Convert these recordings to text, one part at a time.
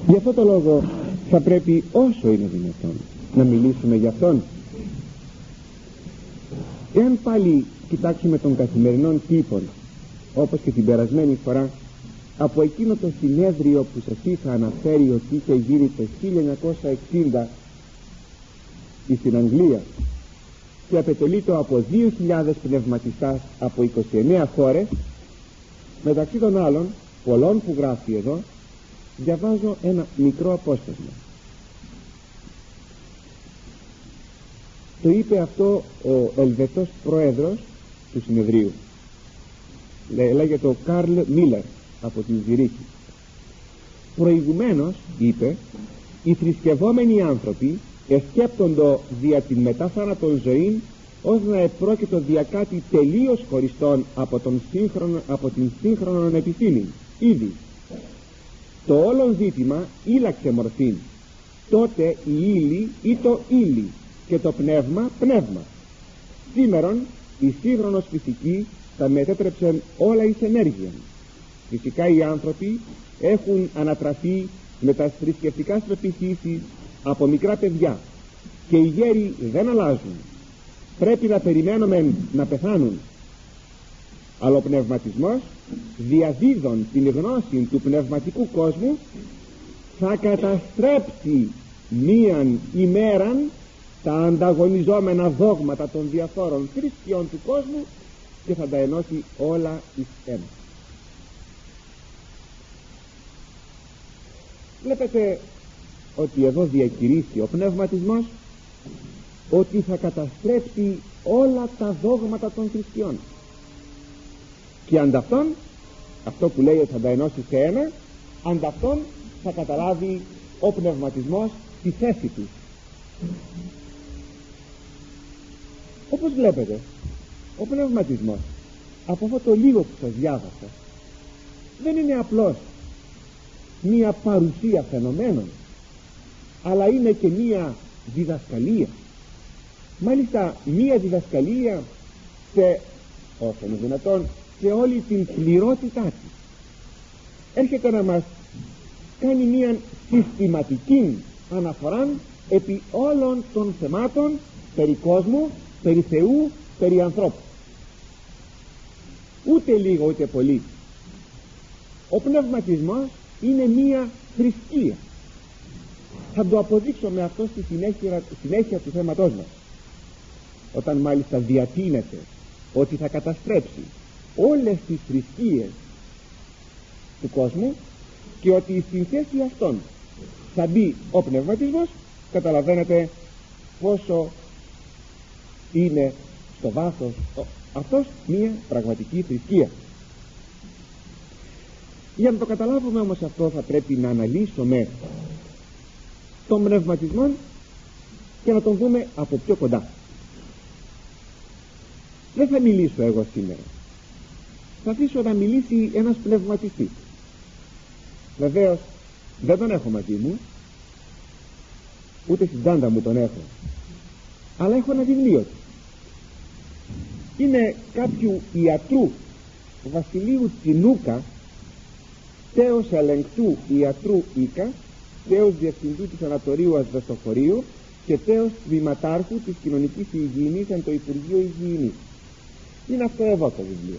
Γι' αυτό το λόγο θα πρέπει όσο είναι δυνατόν να μιλήσουμε για Αυτόν. Εάν πάλι κοιτάξουμε των καθημερινών τύπων, όπως και την περασμένη φορά, από εκείνο το συνέδριο που σας είχα αναφέρει ότι είχε γίνει το 1960 στην Αγγλία και απετελείτο από 2.000 πνευματιστάς από 29 χώρες, μεταξύ των άλλων πολλών που γράφει εδώ, διαβάζω ένα μικρό απόσπασμα. Το είπε αυτό ο Ελβετός πρόεδρος του συνεδρίου, λέγεται ο Καρλ Μίλερ από την Ζηρίχη. Προηγουμένως, είπε, οι θρησκευόμενοι άνθρωποι εσκέπτοντο δια την μετάθανατον ζωή ως να επρόκειτο δια κάτι τελείως χωριστόν από την σύγχρονον επιστήμη. Ήδη το όλον ζήτημα ήλαξε μορφή, τότε η ύλη ή το ύλη και το πνεύμα πνεύμα. Σήμερον η σύγχρονος φυσική τα μετέτρεψε όλα εις ενέργεια. Φυσικά οι άνθρωποι έχουν ανατραφεί με τα θρησκευτικά πεποιθήσεις από μικρά παιδιά και οι γέροι δεν αλλάζουν. Πρέπει να περιμένουμε να πεθάνουν. Αλλά ο πνευματισμός, διαδίδων την γνώση του πνευματικού κόσμου, θα καταστρέψει μίαν ημέραν τα ανταγωνιζόμενα δόγματα των διαφόρων θρησκειών του κόσμου και θα τα ενώσει όλα εις ένα. Βλέπετε ότι εδώ διακηρύσσει ο πνευματισμός ότι θα καταστρέψει όλα τα δόγματα των θρησκειών, και ανταυτόν, αυτό που λέει ότι θα τα ενώσει σε ένα, ανταυτόν θα καταλάβει ο πνευματισμός τη θέση του. Όπως βλέπετε, ο πνευματισμός, από αυτό το λίγο που σας διάβασα, δεν είναι απλώς μία παρουσία φαινομένων, αλλά είναι και μία διδασκαλία. Μάλιστα μία διδασκαλία σε, όσο είναι δυνατόν, σε όλη την πληρότητά της. Έρχεται να μας κάνει μία συστηματική αναφορά επί όλων των θεμάτων περί κόσμου, περί Θεού, περί ανθρώπου. Ούτε λίγο ούτε πολύ. Ο πνευματισμός είναι μία θρησκεία. Θα το αποδείξω με αυτό στη συνέχεια του θέματός μας, όταν μάλιστα διατείνεται ότι θα καταστρέψει όλες τις θρησκείες του κόσμου και ότι στην θέση αυτών θα μπει ο πνευματισμός. Καταλαβαίνετε πόσο είναι στο βάθος αυτός μία πραγματική θρησκεία. Για να το καταλάβουμε όμως αυτό, θα πρέπει να αναλύσουμε τον πνευματισμό και να τον δούμε από πιο κοντά. Δεν θα μιλήσω εγώ σήμερα, θα αφήσω να μιλήσει ένας πνευματιστής. Βεβαίως δεν τον έχω μαζί μου, ούτε στην τάντα μου τον έχω, αλλά έχω ένα βιβλίο του. Είναι κάποιου ιατρού Βασιλείου Τσινούκα, τέος ελεγκτού ιατρού Ίκα, τέος διευθυντού του Σανατορίου Ασβεστοφορείου και τέος τμήματάρχου της κοινωνικής υγιεινής εν το Υπουργείο Υγιεινής. Είναι αυτό εδώ το βιβλίο.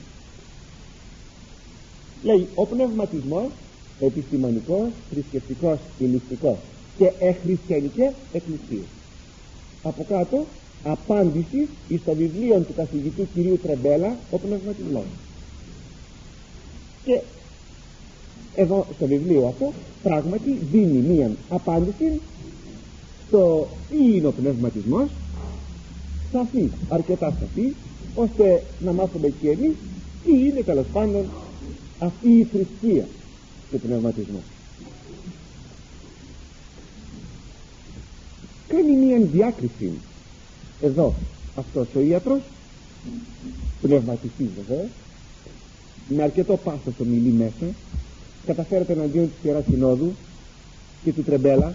Λέει ο πνευματισμός επιστημονικός, θρησκευτικός, ηλιστικός και εχριστιανικές εκκλησίες. Από κάτω απάντηση στο βιβλίο του καθηγητού κυρίου Τρεμπέλα, ο πνευματισμός. Και εδώ στο βιβλίο αυτό πράγματι δίνει μία απάντηση στο τι είναι ο πνευματισμός, σαφή, αρκετά σαφή, ώστε να μάθουμε και εμείς τι είναι τέλος πάντων αυτή η θρησκεία του πνευματισμού. Κάνει μία διάκριση εδώ αυτός ο ιατρός, πνευματιστής βέβαια, με αρκετό πάθος ομιλεί μέσα, καταφέρεται εναντίον της Ιεράς Συνόδου και του Τρεμπέλα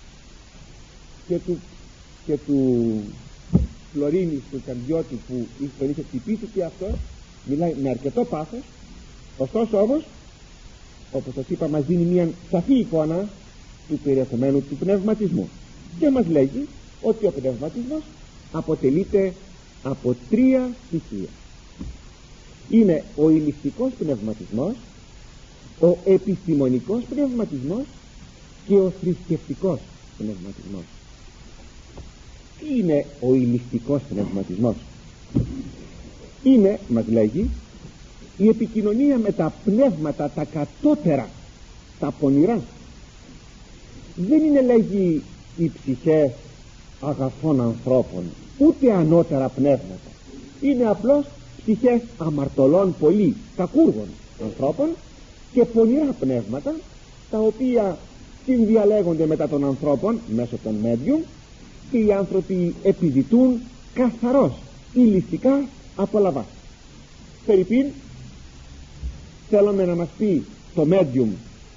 και του Φλωρίνης, του Καρδιώτη που τον είχε χτυπήσει, και αυτό μιλάει με αρκετό πάθος. Ωστόσο όμως, όπως σας είπα, μας δίνει μια σαφή εικόνα του περιεχομένου του πνευματισμού, και μας λέγει ότι ο πνευματισμός αποτελείται από 3 στοιχεία. Είναι ο ηλιστικός πνευματισμός, ο επιστημονικός πνευματισμός και ο θρησκευτικός πνευματισμός. Τι είναι ο ηλιστικός πνευματισμός? Είναι, μας λέγει, η επικοινωνία με τα πνεύματα τα κατώτερα, τα πονηρά. Δεν είναι, λέγει, οι ψυχές αγαθών ανθρώπων, ούτε ανώτερα πνεύματα. Είναι απλώς ψυχές αμαρτωλών πολύ, κακούργων ανθρώπων και πονηρά πνεύματα, τα οποία συνδιαλέγονται μετά των ανθρώπων μέσω των medium, και οι άνθρωποι επιζητούν καθαρός ηλιστικά απολαβά. Φερρυπίν, θέλουμε να μας πει το medium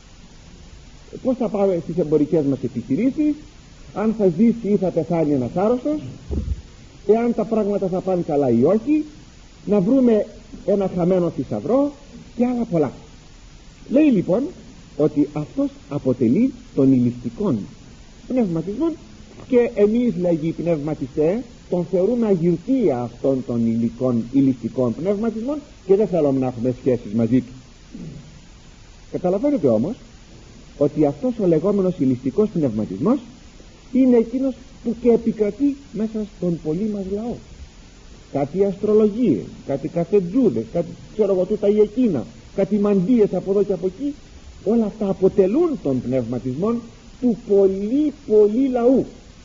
πώς θα πάμε στις εμπορικές μας επιχειρήσεις, αν θα ζήσει ή θα πεθάνει ένας άρρωστος, εάν τα πράγματα θα πάνε καλά ή όχι, να βρούμε ένα χαμένο θησαυρό και άλλα πολλά. Λέει λοιπόν ότι αυτός αποτελεί τον ηλιστικόν πνευματισμό, και εμείς, λέγει οι πνευματιστές, τον θεωρούμε αγυρτία αυτών των ηλιστικών πνευματισμών και δεν θέλουμε να έχουμε σχέσεις μαζί του. Καταλαβαίνετε όμως ότι αυτός ο λεγόμενος ηλιστικός πνευματισμός είναι εκείνος που και επικρατεί μέσα στον πολύ μας λαό. Κάτι αστρολογίες, κάτι καφετζούδες, κάτι ξέρω εγώ τούτα ή εκείνα, κάτι μαντίες από εδώ και από εκεί, όλα αυτά αποτελούν τον πνευματισμό του πολύ λαού.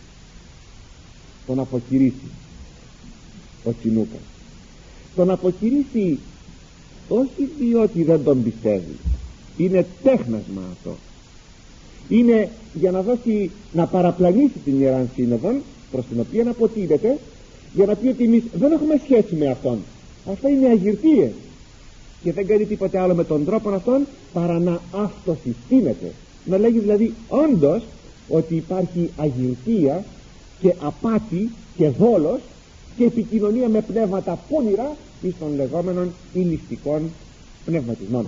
Τον αποκηρύσει ο Τσινούκας, τον αποκηρύσει όχι διότι δεν τον πιστεύει, είναι τέχνασμα αυτό, είναι για να δώσει, να παραπλανήσει την Ιεράν Σύνοδο προς την οποία αποτείνεται, για να πει ότι εμείς δεν έχουμε σχέση με αυτόν, αυτά είναι αγυρτίες, και δεν κάνει τίποτε άλλο με τον τρόπο αυτόν παρά να αυτοσυστήνεται, να λέγει δηλαδή όντως ότι υπάρχει αγυρτία και απάτη και δόλος και επικοινωνία με πνεύματα πονηρά εις των λεγόμενων ηλιστικών πνευματισμών.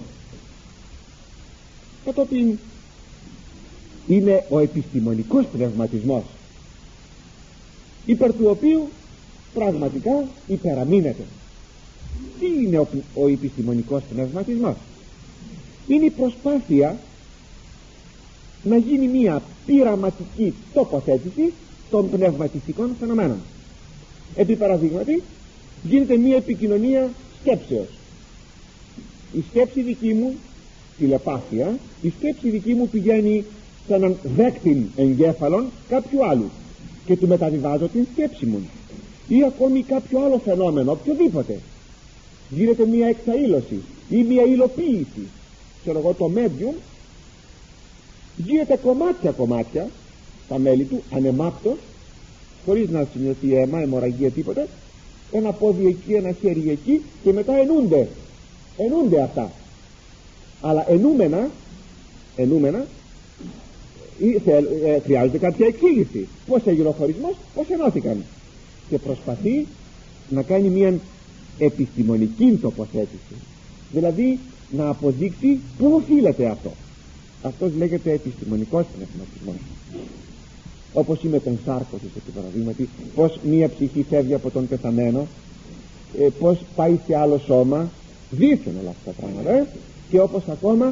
Κατόπιν είναι ο επιστημονικός πνευματισμός, υπέρ του οποίου πραγματικά υπεραμείνεται. Τι είναι ο επιστημονικός πνευματισμός? Είναι η προσπάθεια να γίνει μια πειραματική τοποθέτηση των πνευματιστικών φαινομένων. Επί παραδείγματι, γίνεται μια επικοινωνία σκέψεως. Η σκέψη δική μου, τηλεπάθεια, η σκέψη δική μου πηγαίνει σε έναν δέκτην εγκέφαλον κάποιου άλλου και του μεταβιβάζω την σκέψη μου, ή ακόμη κάποιο άλλο φαινόμενο, οποιοδήποτε. Γίνεται μια εξαήλωση ή μια υλοποίηση, ξέρω εγώ, το medium γίνεται κομμάτια τα μέλη του, ανεμάπτως, χωρίς να σημειωθεί αίμα, αιμορραγία, τίποτα, ένα πόδι εκεί, ένα χέρι εκεί, και μετά ενούνται αυτά. Αλλά ενούμενα χρειάζεται κάποια εξήγηση. Πώς έγινε ο χωρισμός, πώς ενώθηκαν, και προσπαθεί να κάνει μια επιστημονική τοποθέτηση, δηλαδή να αποδείξει πού οφείλεται αυτό. Αυτός λέγεται επιστημονικός πνευματισμός. Όπως είμαι τον Σάρκωσης, επί παραδείγματι, πως μία ψυχή φεύγει από τον πεθαμένο, πως πάει σε άλλο σώμα, δείχνουν όλα αυτά τα πράγματα, και όπως ακόμα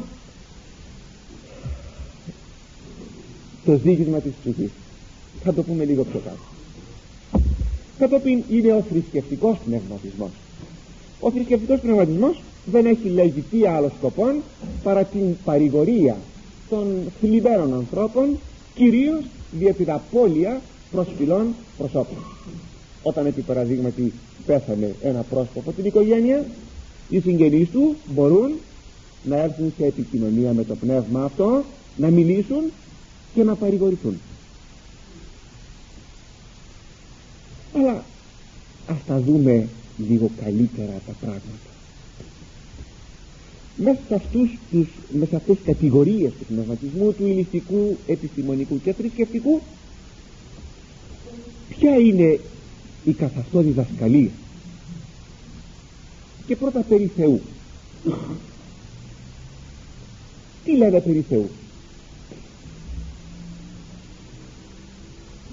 το ζήγισμα της ψυχής. Θα το πούμε λίγο πιο κάτω. Κατόπιν είναι ο θρησκευτικός πνευματισμός. Ο θρησκευτικός πνευματισμός δεν έχει, λέγει, τι άλλο σκοπό παρά την παρηγορία των θλιβέρων ανθρώπων, κυρίως δια την απώλεια προσφυλών προσώπων. Όταν επί παραδείγματι πέθανε ένα πρόσωπο από την οικογένεια, οι συγγενείς του μπορούν να έρθουν σε επικοινωνία με το πνεύμα αυτό, να μιλήσουν και να παρηγορηθούν. Αλλά ας τα δούμε λίγο καλύτερα τα πράγματα. Μέσα σε αυτές τις κατηγορίες του πνευματισμού, του ηλιστικού, επιστημονικού και θρησκευτικού, ποια είναι η καθ' διδασκαλία? Και πρώτα περί Θεού. Τι λένε περί Θεού?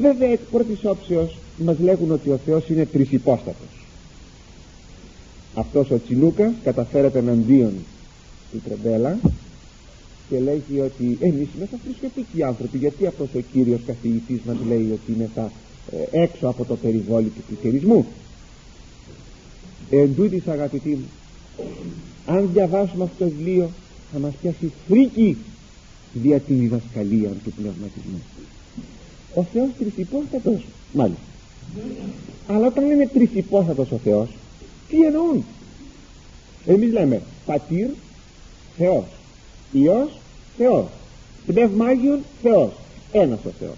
Βέβαια εκ πρώτης όψεως μας λέγουν ότι ο Θεός είναι τρισυπόστατος. Αυτός ο Τσιλούκας καταφέρεται εναντίον του Τρεμπέλα και λέγει ότι εμείς είμαστε θρησκευτικοί άνθρωποι, γιατί αυτός ο κύριος καθηγητής μας λέει ότι είναι έξω από το περιβόλι του χριστιανισμού. Εν τούτοις, αγαπητοί μου, αν διαβάσουμε αυτό το βιβλίο θα μας πιάσει φρίκη δια τη διδασκαλία του πνευματισμού. Ο Θεός τρισυπόστατος, μάλιστα. Αλλά όταν λέμε τρισυπόστατος ο Θεός, τι εννοούν? Εμείς λέμε Πατήρ Θεός, Υιός Θεός, Πνεύμα Άγιον Θεός, ένας ο Θεός.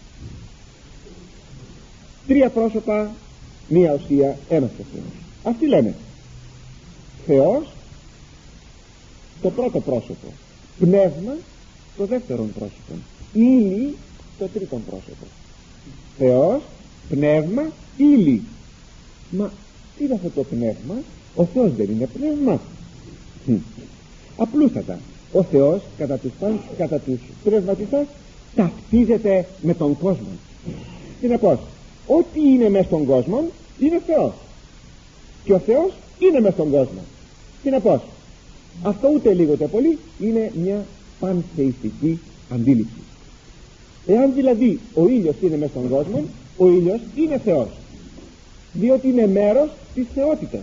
Τρία πρόσωπα, μία ουσία, ένας ο Θεός. Αυτοί λένε Θεός το πρώτο πρόσωπο, Πνεύμα το δεύτερον πρόσωπο, ύλη το τρίτον πρόσωπο. Θεός, Πνεύμα, ύλη. Μα τι είναι αυτό το πνεύμα? Ο Θεός δεν είναι πνεύμα? Απλούστατα, ο Θεός κατά τους πνευματιστές ταυτίζεται με τον κόσμο. Συνεπώς, ό,τι είναι μες στον κόσμο είναι Θεός, και ο Θεός είναι μες στον κόσμο. Συνεπώς, αυτό ούτε λίγο ούτε πολύ είναι μια πανθεϊστική αντίληψη. Εάν δηλαδή ο ήλιος είναι μες στον κόσμο, ο ήλιος είναι Θεός, διότι είναι μέρος της θεότητας.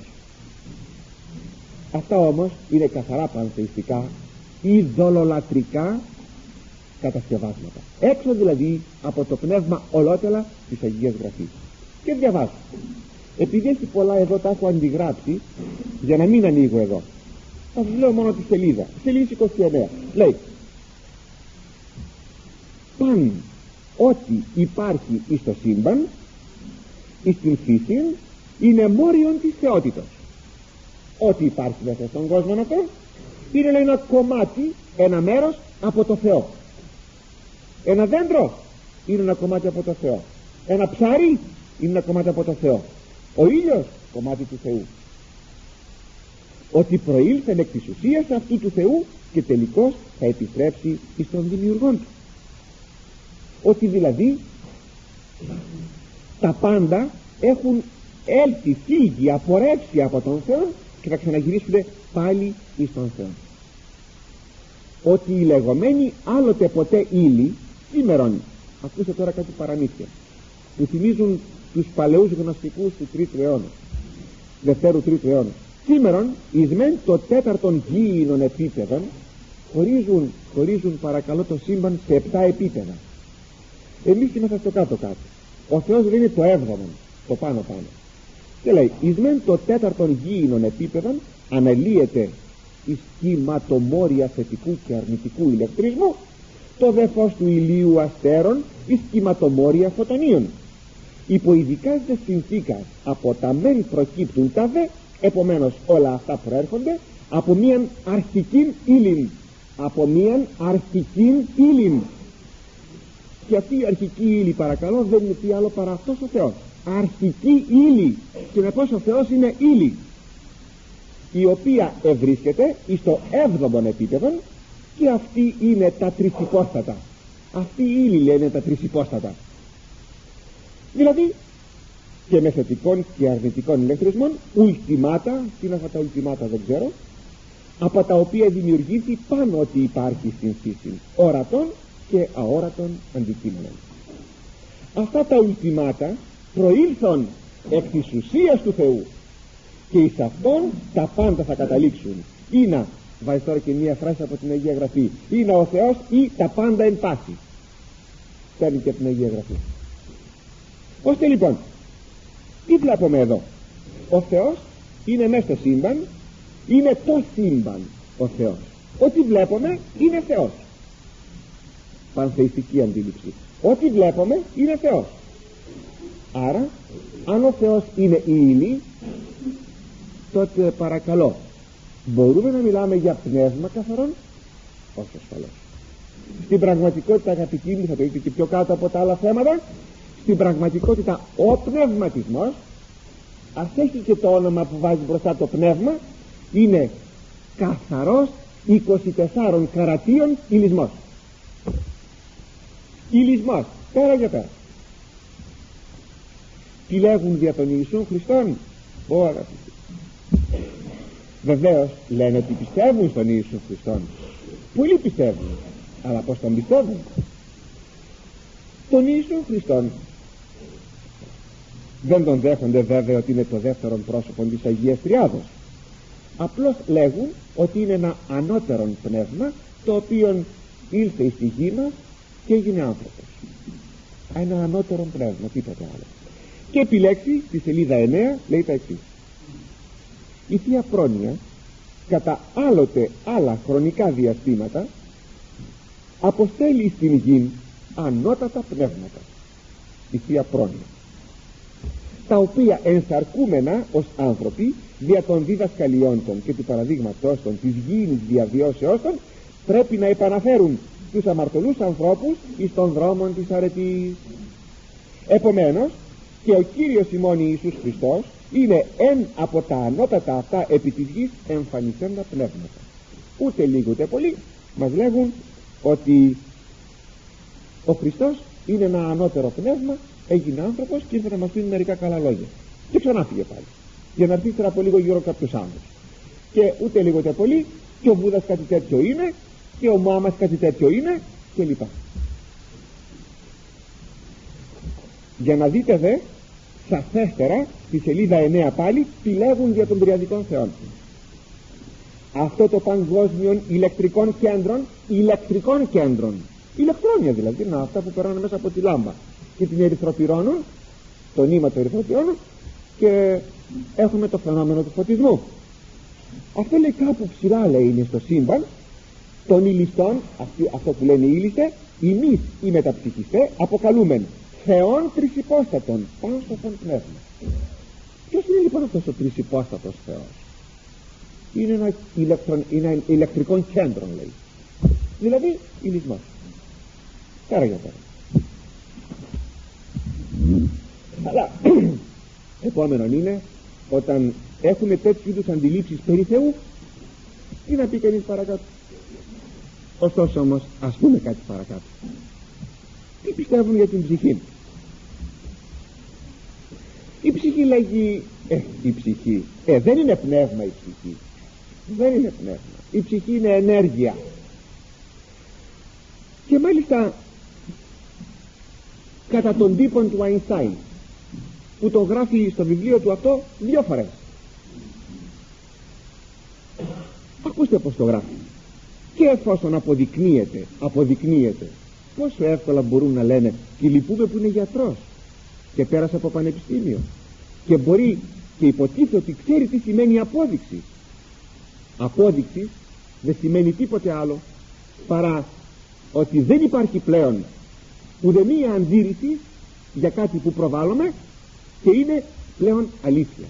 Αυτά όμως είναι καθαρά πανθεϊστικά ή δολολατρικά κατασκευάσματα, έξω δηλαδή από το πνεύμα ολότελα της Αγίας Γραφής. Και διαβάζω, επειδή έχει πολλά εδώ, τα έχω αντιγράψει για να μην ανοίγω εδώ, θα σας λέω μόνο τη σελίδα 29. Λέει: παν ό,τι υπάρχει εις το σύμπαν, εις την φύση, είναι μόριον της θεότητος. Ό,τι υπάρχει μέσα στον κόσμο αυτό είναι ένα κομμάτι, ένα μέρος από το Θεό. Ένα δέντρο είναι ένα κομμάτι από το Θεό, ένα ψάρι είναι ένα κομμάτι από το Θεό, ο ήλιος κομμάτι του Θεού. Ότι προήλθεν εκ της ουσίας αυτού του Θεού και τελικώς θα επιστρέψει εις τον δημιουργόν του. Ότι δηλαδή τα πάντα έχουν έλθει, φύγει, απορρέψει από τον Θεό και θα ξαναγυρίσουν πάλι εις τον Θεό. Ότι οι λεγόμενοι άλλοτε ποτέ ύλη σήμερον, ακούστε τώρα κάτι παραμύθια που θυμίζουν τους παλαιούς γνωστικούς του τρίτου αιώνα, δευτέρου τρίτου αιώνα. Σήμερον εις μεν το τέταρτον γήινων επίπεδων χωρίζουν παρακαλώ το σύμπαν σε 7 επίπεδα. Εμείς είμαστε στο κάτω-κάτω, ο Θεός δεν είναι το 7ο, το πάνω-πάνω. Και λέει εις μεν το τέταρτον γήινων επίπεδων αναλύεται εις κυματομόρια θετικού και αρνητικού ηλεκτρισμού, το δε φως του ηλίου αστέρων εις κυματομόρια φωτονίων. Υπό ειδικά δε συνθήκας από τα μεν προκύπτουν τα δε, επομένως όλα αυτά προέρχονται από μίαν αρχικήν ύλην, από μίαν αρχικήν ύλην. Και αυτή η αρχική ύλη παρακαλώ δεν είναι τι άλλο παρά αυτός ο Θεός, αρχική ύλη. Συνεπώς ο Θεός είναι ύλη, η οποία ευρίσκεται στο 7ο επίπεδο, και αυτή είναι τα τρισυπόστατα. Αυτή η ύλη λένε τα τρισυπόστατα. Δηλαδή και με θετικών και αρνητικών ηλεκτρισμών, ουλτιμάτα, τι είναι αυτά τα ουλτιμάτα δεν ξέρω, από τα οποία δημιουργήθη πάνω ότι υπάρχει στην φύση ορατών και αόρατων αντικείμενων. Αυτά τα ουλτιμάτα προήλθον εκ της ουσίας του Θεού, και εις αυτόν τα πάντα θα καταλήξουν. Είναι, βάζει τώρα και μία φράση από την Αγία Γραφή, είναι ο Θεός ή τα πάντα εν πάση. Παίρνει και από την Αγία Γραφή. Ώστε λοιπόν, τι βλέπουμε εδώ? Ο Θεός είναι μέσα στο σύμπαν, είναι το σύμπαν ο Θεός. Ό,τι βλέπουμε είναι Θεός. Πανθεϊστική αντίληψη. Ό,τι βλέπουμε είναι Θεός. Άρα αν ο Θεός είναι η ύλη, τότε παρακαλώ, μπορούμε να μιλάμε για πνεύμα καθαρόν? Όχι ασφαλώς. Στην πραγματικότητα, αγαπητοί μου, θα το δείτε και πιο κάτω από τα άλλα θέματα, στην πραγματικότητα ο πνευματισμός, ας έχει και το όνομα που βάζει μπροστά το πνεύμα, είναι καθαρός 24 καρατίων υλισμός. Υλισμός, πέρα για πέρα. τι λέγουν δια τον Ιησούν Χριστόν? Βεβαίως λένε ότι πιστεύουν στον Ιησούν Χριστόν, πολλοί πιστεύουν, αλλά πως τον πιστεύουν? Τον Ιησούν Χριστόν δεν τον δέχονται βέβαια ότι είναι το δεύτερο πρόσωπο της Αγίας Τριάδος, απλώς λέγουν ότι είναι ένα ανώτερον πνεύμα το οποίο ήλθε στη γη μας και έγινε άνθρωπος. Ένα ανώτερο πνεύμα, τίποτα άλλο. Και επιλέξει στη σελίδα 9 λέει τα εξής: η Θεία Πρόνοια κατά άλλοτε άλλα χρονικά διαστήματα αποστέλει στην γη ανώτατα πνεύματα, η Θεία Πρόνοια, τα οποία ενσαρκούμενα ως άνθρωποι δια των διδασκαλιών των και του παραδείγματός των της γήινης διαβιώσεώς των πρέπει να επαναφέρουν τους αμαρτωλούς ανθρώπους εις των δρόμων της αρετής. Επομένως και ο Κύριος ημών Ιησούς Χριστός είναι εν από τα ανώτατα αυτά επί της γης εμφανισέντα πνεύματα. Ούτε λίγο ούτε πολύ μας λέγουν ότι ο Χριστός είναι ένα ανώτερο πνεύμα, έγινε άνθρωπος και ήρθε να μας πει μερικά καλά λόγια και ξανά φύγε πάλι για να έρθει ύστερα από λίγο γύρω κάποιους άλλους. Και ούτε λίγο ούτε πολύ και ο Βούδας κάτι τέτοιο είναι και ο Μωάμας κάτι τέτοιο είναι και λοιπά. Για να δείτε δε σαφέστερα στη σελίδα 9 πάλι τι λέγουν για των τριαδικών θεών. Αυτό το παγκόσμιο ηλεκτρικών κέντρων, ηλεκτρόνια δηλαδή, να αυτά που περνάνε μέσα από τη λάμπα και την ερυθροπυρώνουν, το νήμα του ερυθροπυρώνουν και έχουμε το φαινόμενο του φωτισμού. Αυτό λέει κάπου ψηλά, λέει, είναι στο σύμπαν των ηλιστών, αυτό που λένε οι ήλιστε, εμείς οι μεταψυχιστές αποκαλούμεν θεών τρισυπόστατων πάνω στο τον πνεύμα. Ποιος είναι λοιπόν αυτός ο τρισυπόστατος Θεός? Είναι ένα ηλεκτρικό κέντρο, λέει, δηλαδή ηλισμός. Πέρα για πέρα. Αλλά επόμενο είναι όταν έχουμε τέτοιου είδους αντιλήψεις περί Θεού, τι να πει κανείς παρακάτω? Ωστόσο όμως ας πούμε κάτι παρακάτω. Τι πιστεύουν για την ψυχή? Η ψυχή λέγει η ψυχή δεν είναι πνεύμα, η ψυχή δεν είναι πνεύμα, η ψυχή είναι ενέργεια. Και μάλιστα κατά τον τύπον του Αϊνστάιν που το γράφει στο βιβλίο του αυτό 2 φορές. Ακούστε πως το γράφει. Και εφόσον αποδεικνύεται πόσο εύκολα μπορούν να λένε και λυπούμε που είναι γιατρός και πέρασε από πανεπιστήμιο και μπορεί και υποτίθεται ότι ξέρει τι σημαίνει απόδειξη. Απόδειξη δεν σημαίνει τίποτε άλλο παρά ότι δεν υπάρχει πλέον ουδέμια αντίρρηση για κάτι που προβάλλουμε και είναι πλέον αλήθεια.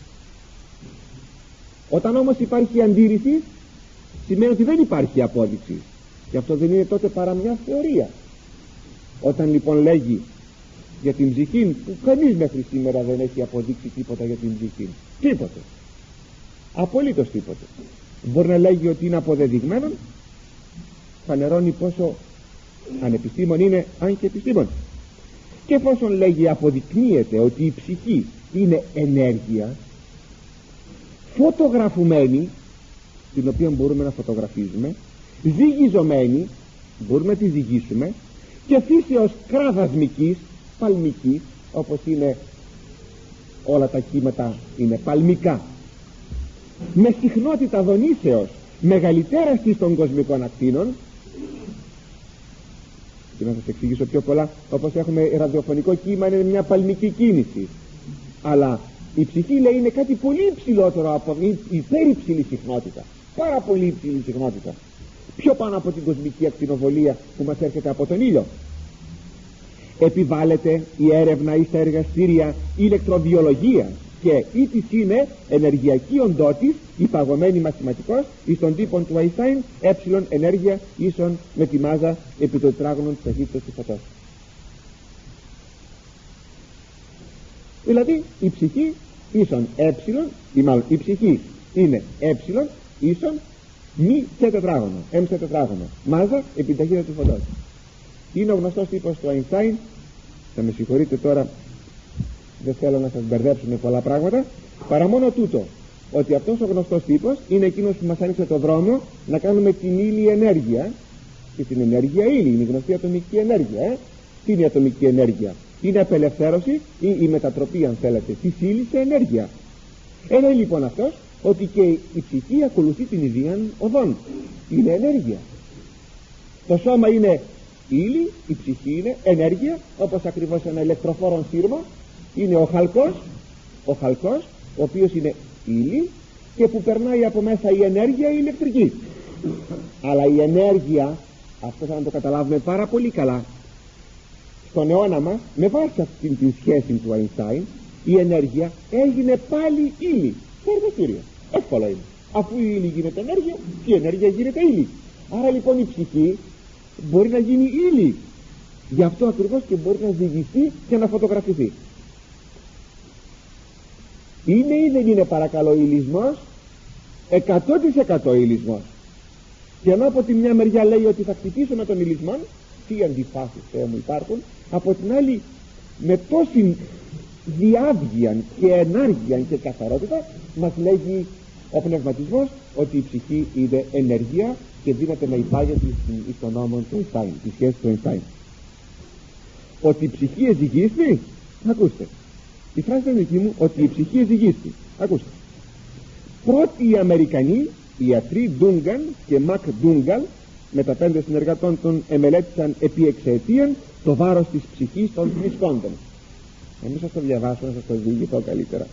Όταν όμως υπάρχει αντίρρηση σημαίνει ότι δεν υπάρχει απόδειξη και αυτό δεν είναι τότε παρά μια θεωρία. Όταν λοιπόν λέγει για την ψυχή, που κανείς μέχρι σήμερα δεν έχει αποδείξει τίποτα για την ψυχή, τίποτε, απολύτως τίποτε, μπορεί να λέγει ότι είναι αποδεδειγμένο, φανερώνει πόσο ανεπιστήμον είναι, αν και επιστήμον. Και εφόσον λέγει αποδεικνύεται ότι η ψυχή είναι ενέργεια φωτογραφουμένη, την οποία μπορούμε να φωτογραφίζουμε, ζυγιζωμένη, μπορούμε να τη ζυγίσουμε, και φύσεως κραδασμικής, παλμικής, όπως είναι όλα τα κύματα είναι παλμικά, με συχνότητα δονήσεως μεγαλύτερα στις των κοσμικών ακτίνων. Και να σας εξηγήσω πιο πολλά, όπως έχουμε ραδιοφωνικό κύμα, είναι μια παλμική κίνηση, αλλά η ψυχή, λέει, είναι κάτι πολύ υψηλότερο από υπερυψηλή συχνότητα, πάρα πολύ υψηλή συχνότητα, πιο πάνω από την κοσμική ακτινοβολία που μας έρχεται από τον ήλιο. Επιβάλλεται η έρευνα ή στα εργαστήρια ηλεκτροβιολογίας και ή της είναι ενεργειακή οντότης υπαγωμένη μαθηματικός εις των τύπων του Αϊνστάιν, ενέργεια ίσον με τη μάζα επί το τετράγωνο της ταχύτητας του φωτός. Δηλαδή η ψυχή ίσον ή μάλλον η ψυχή είναι ίσον μη σε τετράγωνο, m σε τετράγωνο, μάζα επί ταχύτητα του φωτός. Είναι ο γνωστός τύπος του Αϊνστάιν, θα με συγχωρείτε τώρα δεν θέλω να σας μπερδέψω με πολλά πράγματα, παρά μόνο τούτο, ότι αυτός ο γνωστός τύπος είναι εκείνος που μας άνοιξε το δρόμο να κάνουμε την ύλη ενέργεια, και την ενέργεια ύλη, είναι η γνωστή ατομική ενέργεια. Τι είναι η ατομική ενέργεια? Είναι απελευθέρωση ή η μετατροπή, αν θέλετε, της ύλης σε ενέργεια. Λέει λοιπόν αυτός ότι και η ψυχή ακολουθεί την ίδια οδόν, είναι ενέργεια. Το σώμα είναι ύλη, η ψυχή είναι ενέργεια, όπως ακριβώς ένα ηλεκτροφόρο σύρμα είναι ο χαλκός, ο οποίος είναι ύλη και που περνάει από μέσα η ενέργεια η ηλεκτρική. Αλλά η ενέργεια, αυτό θα το καταλάβουμε πάρα πολύ καλά, στον αιώνα μας, με βάση αυτή την σχέση του Αϊνστάιν, η ενέργεια έγινε πάλι ύλη. Το εργαστήριο. Εύκολα είναι. Αφού η ύλη γίνεται ενέργεια, η ενέργεια γίνεται ύλη. Άρα λοιπόν η ψυχή μπορεί να γίνει ύλη. Γι' αυτό ακριβώς και μπορεί να ζυγιστεί και να φωτογραφηθεί. Είναι ή δεν είναι, παρακαλώ, υλισμός? 100% υλισμός. Και ενώ από τη μια μεριά λέει ότι θα χτυπήσουμε τον υλισμό, τι αντιφάσεις Θεέ μου υπάρχουν, από την άλλη με τόση διάβγεια και ενάργεια και καθαρότητα μας λέγει ο πνευματισμός ότι η ψυχή είναι ενεργεία και δύναται να υπάγεται στον νόμο του Αϊνστάιν, τη σχέση του Αϊνστάιν. Ότι η ψυχή εζυγίστη, ακούστε, η φράση είναι δική μου, ότι η ψυχή εζυγίστη, ακούστε. Πρώτοι οι Αμερικανοί, οι ιατροί Ντούγκαν και Μακ Ντούγκαλ, με τα 5 συνεργατών των εμελέτησαν επί εξαετίαν το βάρος της ψυχής των θνησκόντων. Εμείς σας το διαβάσω να σας το διηγηθώ καλύτερα.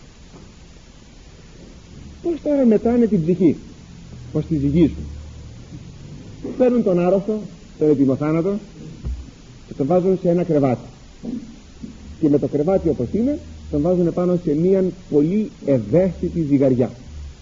Πώς τώρα μετράνε την ψυχή, πώς τη ζυγίζουν? Παίρνουν τον άρρωστο, τον ετοιμοθάνατο και τον βάζουν σε ένα κρεβάτι, και με το κρεβάτι όπως είναι τον βάζουν πάνω σε μια πολύ ευαίσθητη ζυγαριά.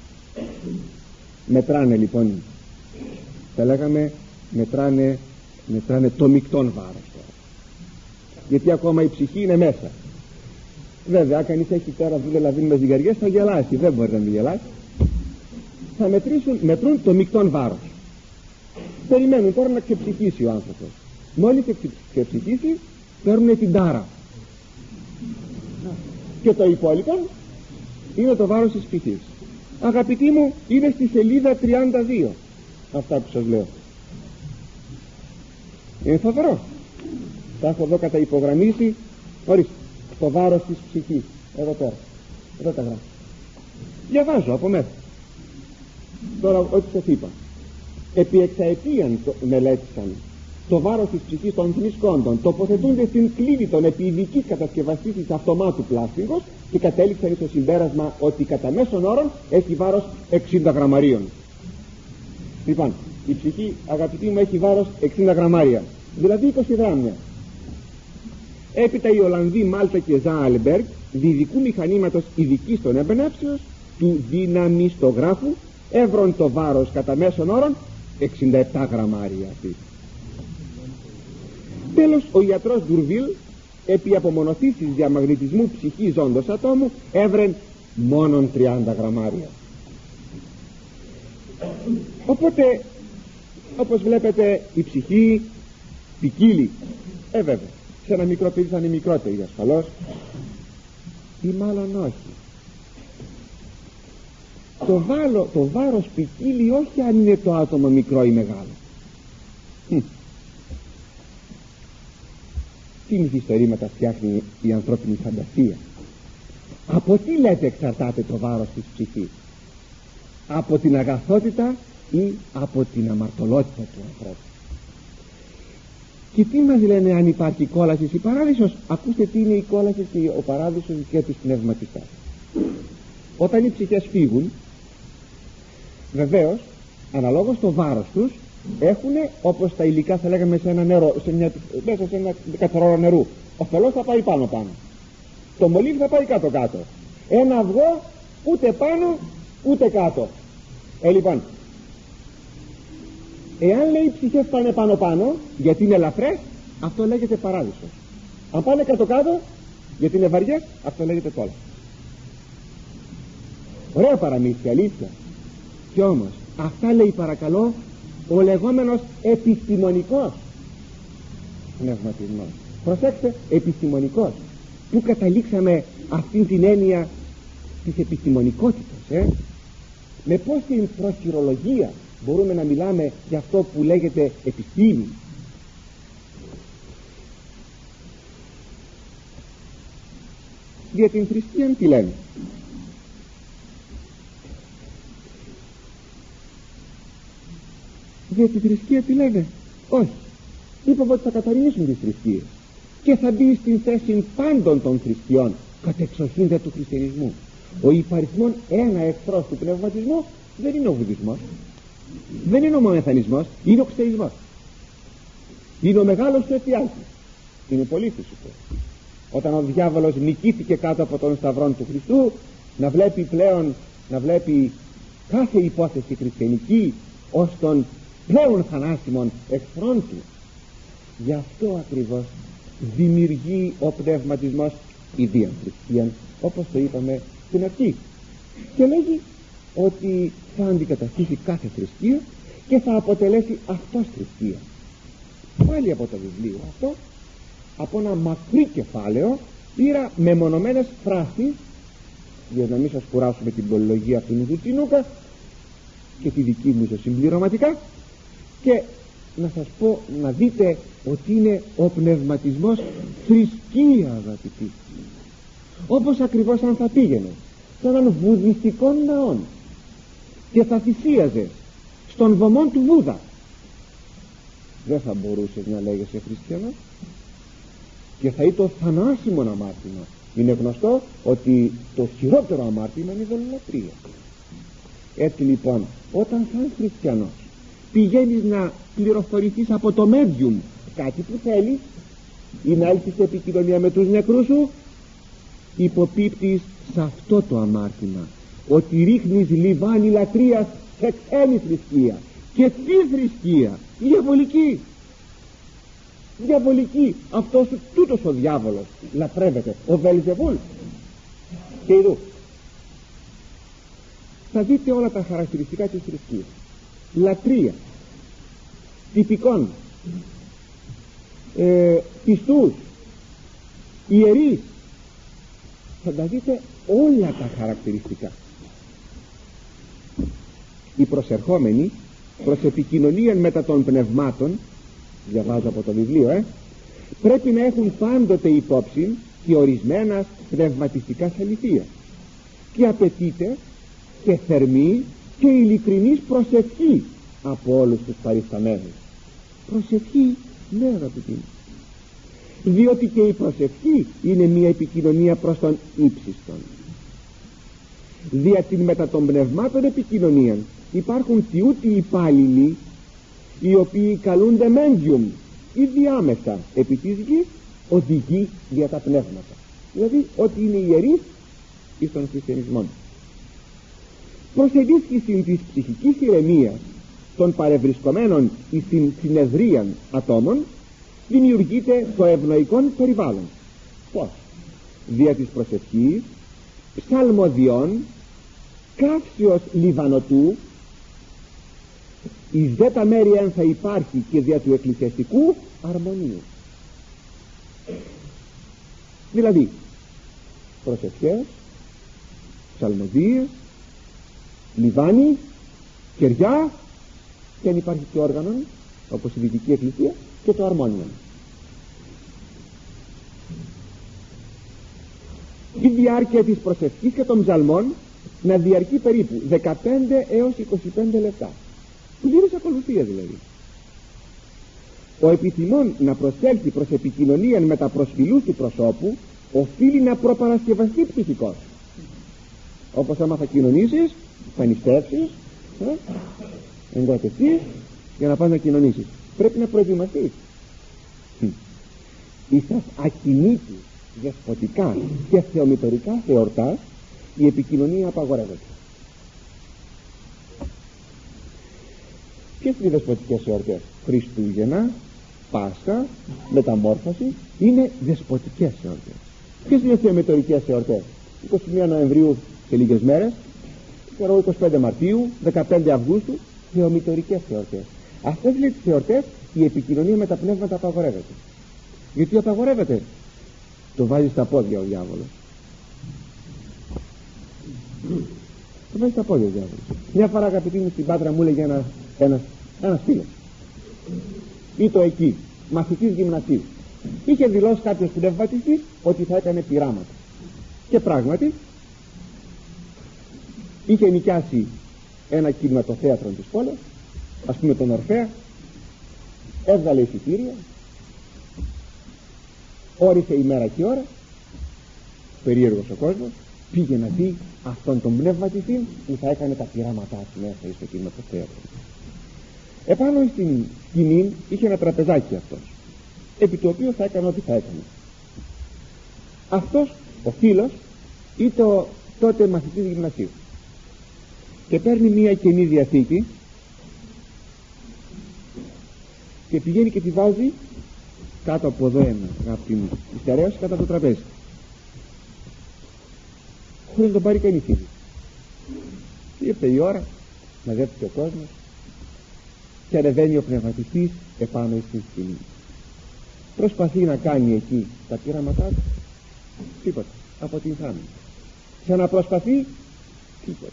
Μετράνε λοιπόν, θα λέγαμε μετράνε το μεικτόν βάρος τώρα, γιατί ακόμα η ψυχή είναι μέσα. Βέβαια, αν κανείς έχει τώρα δηλαδή με ζυγαριές θα γελάσει, δεν μπορεί να μην γελάσει. Θα μετρούν το μεικτόν βάρος. Περιμένουν τώρα να ξεψυχήσει ο άνθρωπος. Μόλις ξεψυχήσει παίρνουν την τάρα, και το υπόλοιπο είναι το βάρος της ψυχής. Αγαπητοί μου, είναι στη σελίδα 32 αυτά που σας λέω. Είναι φοβερό. Τα έχω εδώ καταυπογραμμίσει. Ορίστε, το βάρος της ψυχής, εδώ πέρα, εδώ τα γράφω. Διαβάζω από μέσα τώρα ό,τι σας είπα. Επί εξαετίαν μελέτησαν το βάρος της ψυχής των θνησκόντων, τοποθετούνται στην κλίδη των επί ειδικής κατασκευαστής της αυτομάτου πλάστικος και κατέληξαν στο συμπέρασμα ότι κατά μέσον όρον έχει βάρος 60 γραμμαρίων. Λοιπόν, η ψυχή, αγαπητοί μου, έχει βάρος 60 γραμμάρια, δηλαδή 20 γράμμια. Έπειτα οι Ολλανδοί Μάλτα και Ζάαλμπεργκ, διδικού μηχανήματος ειδικής των εμπνεύσεως του δυναμιστογράφου, έβρον το βάρος κατά μέσον όρον 67 γραμμάρια. Τέλος, ο ιατρός Ντουρβίλ, επί απομονωθήσης διαμαγνητισμού ψυχής ζώντος ατόμου, έβρεν μόνον 30 γραμμάρια. Οπότε, όπως βλέπετε, η ψυχή ποικίλει. Βέβαια, σε ένα μικρό παιδί θα είναι μικρότερη ασφαλώς, ή μάλλον όχι. Το βάρος ποικίλει όχι αν είναι το άτομο μικρό ή μεγάλο. Τι μυθιστορήματα φτιάχνει η ανθρώπινη φαντασία. Από τι λέτε εξαρτάται το βάρος της ψυχής? Από την αγαθότητα ή από την αμαρτωλότητα του ανθρώπου? Και τι μας λένε αν υπάρχει κόλαση ή παράδεισος? Ακούστε τι είναι η κόλαση και ο παράδεισος και της πνευματιστάς. Όταν οι ψυχές φύγουν, βεβαίως αναλόγως το βάρος τους έχουν, όπως τα υλικά θα λέγαμε σε ένα νερό, μέσα σε ένα κατσαρόλο νερού. Ο φελός θα πάει πάνω πάνω, το μολύβι θα πάει κάτω κάτω, ένα αυγό ούτε πάνω ούτε κάτω. Λοιπόν, εάν λέει οι ψυχές πάνε πάνω πάνω γιατί είναι ελαφρές, αυτό λέγεται παράδεισος. Αν πάνε κάτω κάτω γιατί είναι βαριές, αυτό λέγεται κόλαση. Ωραία παραμύθια, αλήθεια. Και όμως αυτά λέει παρακαλώ ο λεγόμενος επιστημονικός πνευματισμός. Προσέξτε, επιστημονικός. Πού καταλήξαμε αυτήν την έννοια της επιστημονικότητας, με πόση προχειρολογία μπορούμε να μιλάμε για αυτό που λέγεται επιστήμη. Για την θρησκεία τι λένε? Για τη θρησκεία τι λένε? Όχι, είπαμε ότι θα καταργήσουν τις θρησκείες και θα μπει στην θέση πάντων των θρησκειών κατεξοχήν του χριστιανισμού. Ο υπαριθμόν ένα εχθρός του πνευματισμού δεν είναι ο βουδισμός, δεν είναι ο μωμεθανισμός, είναι ο χριστιανισμός. Είναι ο μεγάλος του εφιάλτης. Είναι πολύ φυσικό όταν ο διάβολος νικήθηκε κάτω από τον σταυρόν του Χριστού να βλέπει πλέον, να βλέπει κάθε υπόθεση χριστιανική ως τον πλέον θανάσιμων εχθρών του. Γι' αυτό ακριβώς δημιουργεί ο πνευματισμός ιδίαν θρησκείαν, όπως το είπαμε στην αρχή, και λέγει ότι θα αντικαταστήσει κάθε θρησκεία και θα αποτελέσει αυτός θρησκεία. Πάλι από το βιβλίο αυτό, από ένα μακρύ κεφάλαιο, πήρα μεμονωμένες φράσεις για να μην σας κουράσουμε την πολυλογία αυτού του Τσινούκα και τη δική μου συμπληρωματικά, και να σας πω να δείτε ότι είναι ο πνευματισμός θρησκεία, αγαπητοί, όπως ακριβώς αν θα πήγαινε σε έναν βουδιστικό ναό και θα θυσίαζε στον βωμό του Βούδα, δεν θα μπορούσες να λέγεσαι χριστιανός και θα ήταν θανάσιμο αμάρτημα. Είναι γνωστό ότι το χειρότερο αμάρτημα είναι η δολολατρία. Έτσι λοιπόν, όταν σαν χριστιανός πηγαίνεις να πληροφορηθείς από το medium κάτι που θέλεις ή να έλθεις σε επικοινωνία με τους νεκρούς σου, υποπίπτεις σε αυτό το αμάρτημα, ότι ρίχνεις λιβάνι λατρείας σε ξένη θρησκεία. Και τι θρησκεία? Διαβολική. Διαβολική. Αυτός τούτος ο διάβολος λατρεύεται, ο Βελζεβούλ. Και εδώ θα δείτε όλα τα χαρακτηριστικά της θρησκείας. Λατρεία, τυπικών, πιστούς, ιερείς, θα τα δείτε όλα τα χαρακτηριστικά. Οι προσερχόμενοι προς επικοινωνία μετά των πνευμάτων, διαβάζω από το βιβλίο, πρέπει να έχουν πάντοτε υπόψη και ορισμένα πνευματιστικά αληθεία, και απαιτείται και θερμή και ειλικρινής προσευχή από όλους τους παρισταμένους. Προσευχή, ναι αγαπητοί, διότι και η προσευχή είναι μια επικοινωνία προς τον ύψιστον. Δια την μετά των πνευμάτων επικοινωνία υπάρχουν τιούτοι υπάλληλοι, οι οποίοι καλούνται medium ή διάμεσα επί της γης, οδηγεί για τα πνεύματα, δηλαδή ότι είναι ιερείς εις τον χριστιανισμό. Προς ενίσχυση της ψυχικής ηρεμίας των παρευρισκομένων εις την συνεδρίαν ατόμων δημιουργείται το ευνοϊκό περιβάλλον. Πώς? Δια της προσευχής, ψαλμοδιών, καύσεως λιβανοτού, εις δε τα μέρη αν θα υπάρχει και δια του εκκλησιαστικού αρμονίου. Δηλαδή προσευχές, ψαλμοδίες, λιβάνι, κεριά, και αν υπάρχει και όργανο όπως η Δυτική Εκκλησία, και το αρμόνιο. Η διάρκεια της προσευχής και των ψαλμών να διαρκεί περίπου 15 έως 25 λεπτά, πλήρης ακολουθία δηλαδή. Ο επιθυμών να προσέλθει προς επικοινωνία με τα προσφυλούς του προσώπου οφείλει να προπαρασκευαστεί ψυχικός. Όπως άμα θα κοινωνήσεις, θα νηστεύσεις, εγκατευτείς για να πας να κοινωνήσεις, πρέπει να προετοιμαστείς. Είσαστε ακινήτοι δεσποτικά και θεομητορικά εορτάς, η επικοινωνία απαγορεύεται. Ποιες είναι οι δεσποτικές εορτές? Χριστούγεννα, Πάσχα, Μεταμόρφωση, είναι δεσποτικές εορτές. Ποιες είναι οι θεομητορικές εορτές? 21 Νοεμβρίου σε λίγες μέρες, 25 Μαρτίου, 15 Αυγούστου, θεομητορικές εορτές. Αυτές είναι τις εορτές η επικοινωνία με τα πνεύματα απαγορεύεται. Γιατί απαγορεύεται? Το βάζει στα πόδια ο διάβολος. Θα βάζει τα πόδια ο διάβολος. Μια φορά, αγαπητοί μου, στην Πάτρα μου έλεγε ένας φίλος, ή το εκεί, μαθητής γυμνασίου, είχε δηλώσει κάποιος πνευματιστής ότι θα έκανε πειράματα, και πράγματι είχε νοικιάσει ένα κινηματοθέατρο της πόλης, ας πούμε τον Ορφέα, έβγαλε εισιτήρια, όρισε ημέρα και ώρα, περίεργος ο κόσμος, πήγε να δει αυτόν τον πνευματιστή που θα έκανε τα πειράματά του μέσα στο κινηματοθέατρο. Επάνω στην σκηνή είχε ένα τραπεζάκι αυτός, επί το οποίο θα έκανε ό,τι θα έκανε. Αυτός ο φίλος ήταν τότε μαθητής γυμνασίου και παίρνει μια Καινή Διαθήκη και πηγαίνει και τη βάζει κάτω από εδώ, από την στερέωση, κάτω από το τραπέζι, χωρίς να τον πάρει κανείς είδη. Ήρθε η ώρα, μαζεύτηκε ο κόσμος και ανεβαίνει ο πνευματιστής επάνω στην σκηνή. Προσπαθεί να κάνει εκεί τα πειράματά του, τίποτα, αποτυγχάνει. Ξαναπροσπαθεί, τίποτα.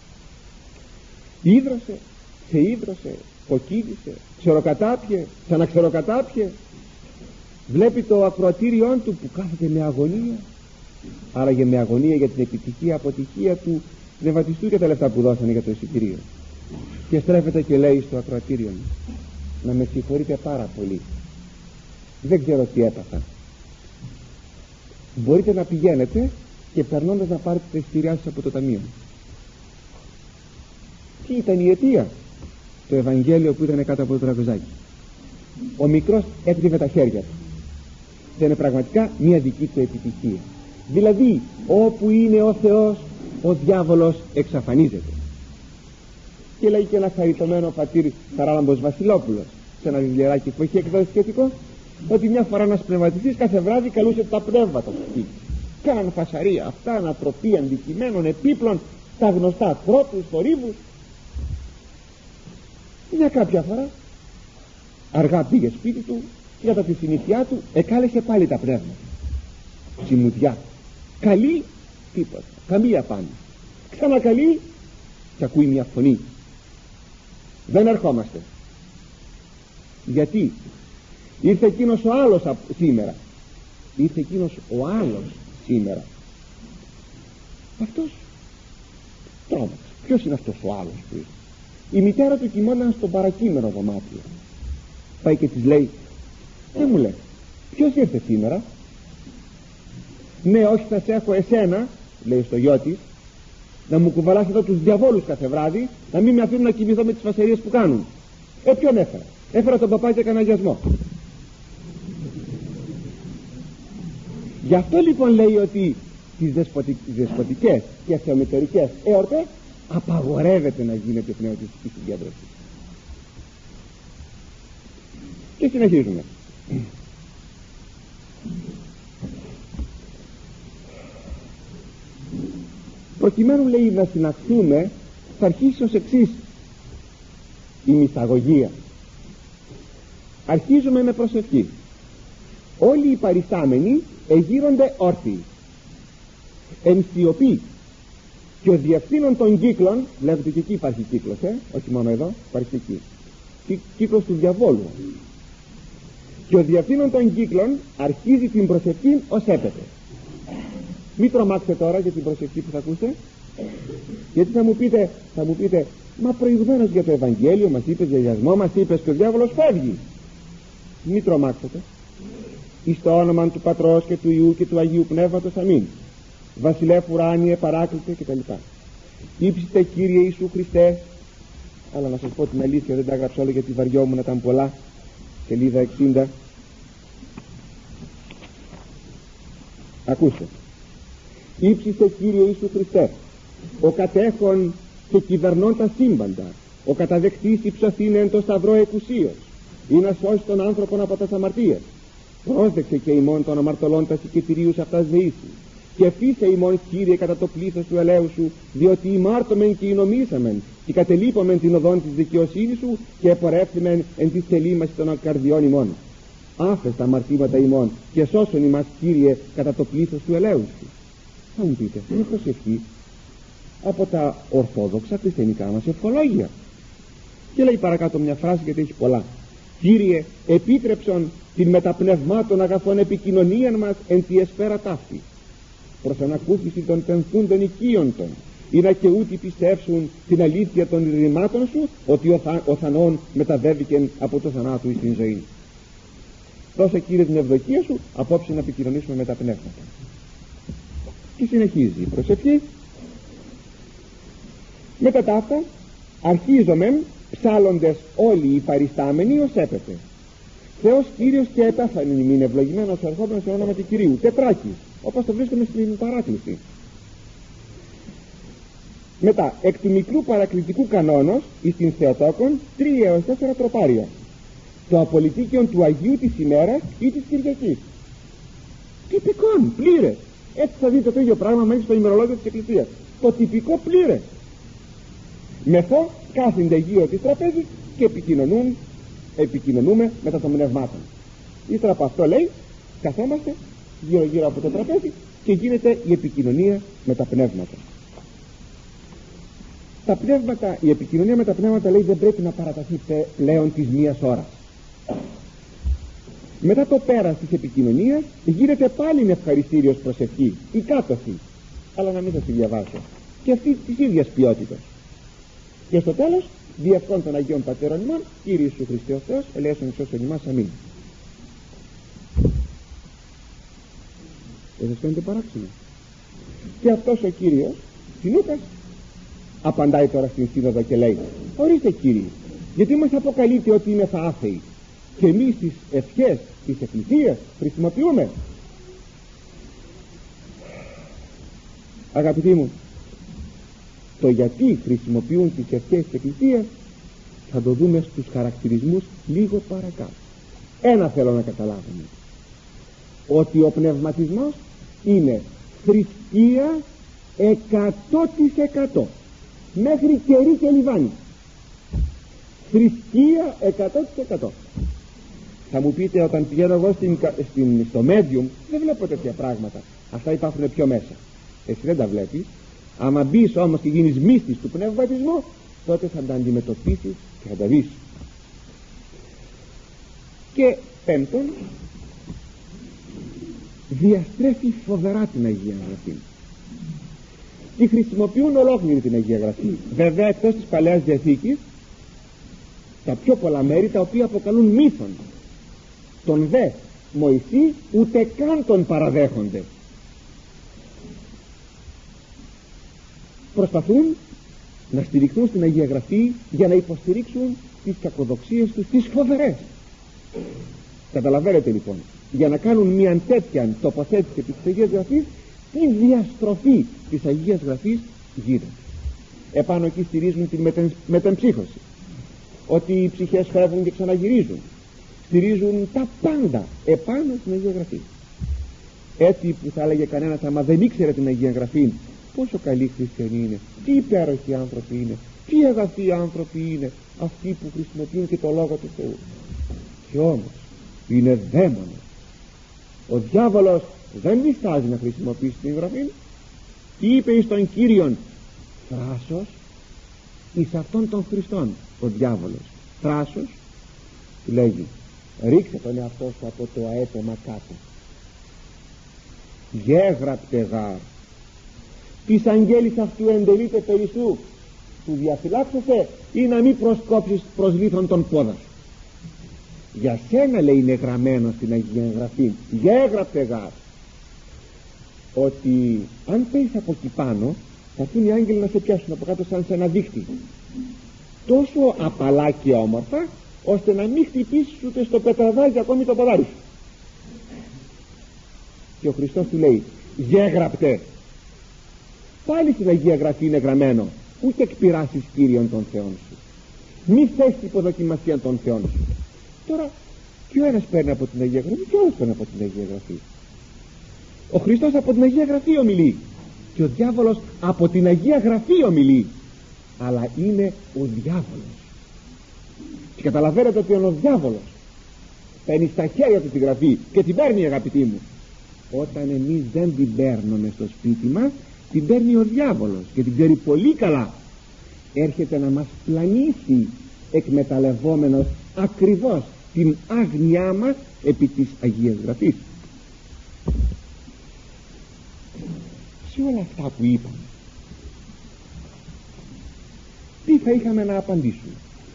Ίδρωσε, ξείδρωσε, κοκκίνησε, ξεροκατάπιε, ξαναξεροκατάπιε. Βλέπει το ακροατήριόν του που κάθεται με αγωνία, άραγε με αγωνία για την επιτυχία, αποτυχία του πνευματιστού και τα λεφτά που δώσανε για το εισιτήριο, και στρέφεται και λέει στο ακροατήριο: να με συγχωρείτε πάρα πολύ, δεν ξέρω τι έπαθα. Μπορείτε να πηγαίνετε και περνώντας να πάρετε τα εισιτήριά σας από το ταμείο. Τι ήταν η αιτία? Το Ευαγγέλιο που ήταν κάτω από το τραπεζάκι. Ο μικρός έτριβε τα χέρια του. Δεν είναι πραγματικά μια δική του επιτυχία. Δηλαδή, όπου είναι ο Θεός, ο διάβολος εξαφανίζεται. Και λέει και ένα χαριτωμένο πατήρ Χαράλαμπος Βασιλόπουλος σε ένα βιβλιαράκι που έχει εκδώσει σχετικό, ότι μια φορά ένας πνευματιστής κάθε βράδυ καλούσε τα πνεύματα στο σπίτι. Κάναν φασαρία, αυτά, ανατροπή αντικειμένων, επίπλων, τα γνωστά, τρόπους, θορύβους. Για κάποια φορά αργά πήγε σπίτι του και κατά τη συνήθειά του εκάλεσε πάλι τα πνεύματα. Τσιμουδιά, καλή, τίποτα, καμία απάντηση. Ξανακαλεί και ακούει μια φωνή: δεν ερχόμαστε. Γιατί? Ήρθε εκείνος ο άλλος σήμερα. Ήρθε εκείνος ο άλλος σήμερα. Αυτός τρόμαξε. Ποιος είναι αυτός ο άλλος που ήρθε? Η μητέρα του κοιμόταν στο παρακείμενο δωμάτιο. Πάει και της λέει: δεν μου λέει, ποιος ήρθε σήμερα? Ναι, όχι, θα σε έχω εσένα, λέει στο γιο της, να μου κουβαλάς εδώ τους διαβόλους κάθε βράδυ, να μην με αφήνουν να κοιμηθώ με τις φασαρίες που κάνουν. Ποιον έφερα? Έφερα τον παπά και έκανα αγιασμό. Γι' αυτό λοιπόν λέει ότι τις δεσποτικές και θεομητερικές έορτες απαγορεύεται να γίνεται πνευματιστική συγκέντρωση. Και συνεχίζουμε. Προκειμένου, λέει, να συναχθούμε, θα αρχίσει ως εξής η μυσταγωγία. Αρχίζουμε με προσευχή. Όλοι οι παριστάμενοι εγείρονται όρθιοι, εν σιωπή, και ο διευθύνων των κύκλων, βλέπετε και εκεί υπάρχει κύκλος, όχι μόνο εδώ, υπάρχει εκεί, κύκλος του διαβόλου, και ο διευθύνων των κύκλων αρχίζει την προσευχή ως έπεται. Μην τρομάξετε τώρα για την προσευχή που θα ακούσετε, γιατί θα μου πείτε, μα προηγουμένως για το Ευαγγέλιο μας είπες, για αγιασμό μας είπες, και ο διάβολος φεύγει. Μην τρομάξετε. Εις το όνομα του Πατρός και του Υιού και του Αγίου Πνεύματος, αμήν. Βασιλεύ ουράνιε, παράκλητε κτλ. Ήψιστε Κύριε Ιησού Χριστέ. Αλλά να σας πω την αλήθεια, δεν τα έγραψα όλα γιατί βαριόμουν, ήταν πολλά. Σελίδα 60. Ακούστε. Ήψιστε Κύριε Ιησού Χριστέ, ο κατέχον και κυβερνών τα σύμπαντα, ο καταδεχτής υψωθήνε εν το σταυρό εκουσίως, ή να σώσει τον άνθρωπον από τας αμαρτίες. Πρόσδεξε και ημών των αμαρτωλών τα συγκεκριούς αυτάς δεήσεις, και φύσε ημών, Κύριε, κατά το πλήθος του ελέου σου, διότι ημάρτωμεν και εινομήσαμεν, και κατελείπομεν την οδόν της δικαιοσύνης σου, και επορεύθυμεν εν της θελήμασης των καρδιών ημών. Άφες τα αμαρτήματα ημών, και σώσον ημάς, Κύριε, κατά το πλήθος του ελέου σου. Θα μου πείτε, είναι προσευχή? από τα ορθόδοξα χριστιανικά μας ευχολόγια. Και λέει παρακάτω μια φράση, γιατί έχει πολλά: Κύριε, επίτρεψον την μεταπνευμάτων αγαθών επικοινωνίαν μας εν τη εσφαίρα ταύτη, προς ανακούφιση των πενθούντων οικείων, ή να και ούτι πιστεύσουν την αλήθεια των ρημάτων σου, ότι ο θανόν μεταβέβηκε από το θανάτου εις την ζωή. Δώσε, Κύριε, την ευδοκία σου απόψε να επικοινωνήσουμε με τα πνεύματα. Και συνεχίζει η προσευχή. Μετά τα αυτά αρχίζομεν ψάλλοντες όλοι οι παριστάμενοι ως έπεται. Θεός Κύριος και επέφανη μην ευλογημένος ερχόμενος σε όνομα του Κυρίου. Τετράκης, όπως το βρίσκουμε στην παράκληση. Μετά, εκ του μικρού παρακλητικού κανόνος εις την Θεοτόκον 3 έως 4 τροπάρια. Το απολυτίκιον του Αγίου της ημέρας ή της Κυριακής. Τυπικόν, πλήρες. Έτσι θα δείτε το ίδιο πράγμα μέσα στο ημερολόγιο της Εκκλησίας. Το τυπικό πλήρες. Μεθό κάθονται γύρω της τραπέζης και επικοινωνούμε μετά των πνευμάτων. Ύστερα από αυτό, λέει, καθόμαστε γύρω από το τραπέζι και γίνεται η επικοινωνία με τα πνεύματα. Τα πνεύματα, η επικοινωνία με τα πνεύματα, λέει, δεν πρέπει να παραταθεί πλέον της 1 ώρας. Μετά το πέρας της επικοινωνίας γίνεται πάλι με ευχαριστήριος προσευχή, η κάτωση, αλλά να μην σας τη διαβάσω, και αυτή της ίδιας ποιότητας. Και στο τέλος, διευκόν των Αγίων Πατέρων ημών, Κύριε Ιησού Χριστέ ο Θεός, ελέησον εξ όσων ημάς, αμήν. Δεν σας φαίνεται παράξενο? Και αυτός ο Κύριος Συνούκας απαντάει τώρα στην σύνοδο και λέει: ορίστε, Κύριε, γιατί μας αποκαλείτε ότι είμαι άθεοι και εμείς τις ευχές της Εκκλησίας χρησιμοποιούμε? Αγαπητοί μου, το γιατί χρησιμοποιούν τις ευχές της Εκκλησίας θα το δούμε στους χαρακτηρισμούς λίγο παρακάτω. Ένα θέλω να καταλάβουμε: ότι ο πνευματισμός είναι θρησκεία 100%, μέχρι κερί και λιβάνι. Θρησκεία 100%. Θα μου πείτε, όταν πηγαίνω εγώ στο medium δεν βλέπω τέτοια πράγματα. Αυτά υπάρχουν πιο μέσα. Εσύ δεν τα βλέπεις. Άμα μπεις όμως και γίνεις μύστης του πνευματισμού, τότε θα τα αντιμετωπίσεις και θα τα δεις. Και πέμπτον, διαστρέφει φοβερά την Αγία Γραφή. Και χρησιμοποιούν ολόκληρη την Αγία Γραφή. Βέβαια, εκτός της Παλαιάς Διαθήκης, τα πιο πολλά μέρη τα οποία αποκαλούν μύθων, τον δε Μωυσή ούτε καν τον παραδέχονται. Προσπαθούν να στηριχθούν στην Αγία Γραφή για να υποστηρίξουν τις κακοδοξίες τους, τις φοβερές. Καταλαβαίνετε λοιπόν, για να κάνουν μια τέτοια τοποθέτηση της Αγίας Γραφής, τι διαστροφή της Αγίας Γραφής γίνεται. Επάνω εκεί στηρίζουν την μετεμψύχωση, ότι οι ψυχές φεύγουν και ξαναγυρίζουν. Στηρίζουν τα πάντα επάνω στην Αγία Γραφή. Έτσι που θα έλεγε κανένας, άμα δεν ήξερε την Αγία Γραφή, πόσο καλοί χριστιανοί είναι, τι υπέροχοι άνθρωποι είναι, τι αγαθοί άνθρωποι είναι αυτοί που χρησιμοποιούν και το Λόγο του Θεού. Και όμως είναι δαίμονες. Ο διάβολος δεν διστάζει να χρησιμοποιήσει την Γραφή. Τι είπε εις τον Κύριον? Θράσος εις αυτών των Χριστών. Ο διάβολος θράσος, του λέγει: ρίξε τον εαυτό σου από το αέτομα κάτω. Γέγραπτε γάρ, της αγγέλης αυτού εντελείται περισσού, του διαφυλάξεσαι ή να μην προσκόψεις προς λίθον τον πόδα σου. Για σένα, λέει, είναι γραμμένο στην Αγία Γραφή, γέγραπτε γάρ, ότι αν πέσεις από εκεί πάνω θα έρθουν οι άγγελοι να σε πιάσουν από κάτω σαν σε ένα δίχτυ, τόσο απαλά και όμορφα, ώστε να μην χτυπήσεις ούτε στο πετραδάκι ακόμη το ποδάρι σου. Και ο Χριστός του λέει: γέγραπτε. Πάλι στην Αγία Γραφή είναι γραμμένο: ούτε εκπειράσεις Κύριον των Θεών σου, μη θες υποδοκιμασία των Θεών σου. Τώρα, και ο ένας παίρνει από την Αγία Γραφή και ο άλλος παίρνει από την Αγία Γραφή. Ο Χριστός από την Αγία Γραφή ομιλεί και ο διάβολος από την Αγία Γραφή ομιλεί, αλλά είναι ο διάβολος. Και καταλαβαίνετε ότι ο διάβολος παίρνει στα χέρια του τη Γραφή και την παίρνει, αγαπητοί μου. Όταν εμείς δεν την παίρνουμε στο σπίτι μας την παίρνει ο διάβολος και την ξέρει πολύ καλά. Έρχεται να μας πλανήσει εκμεταλλευόμενος ακριβώς την άγνοιά μας επί της Αγίας Γραφής. Σε όλα αυτά που είπαμε, τι θα είχαμε να απαντήσουμε?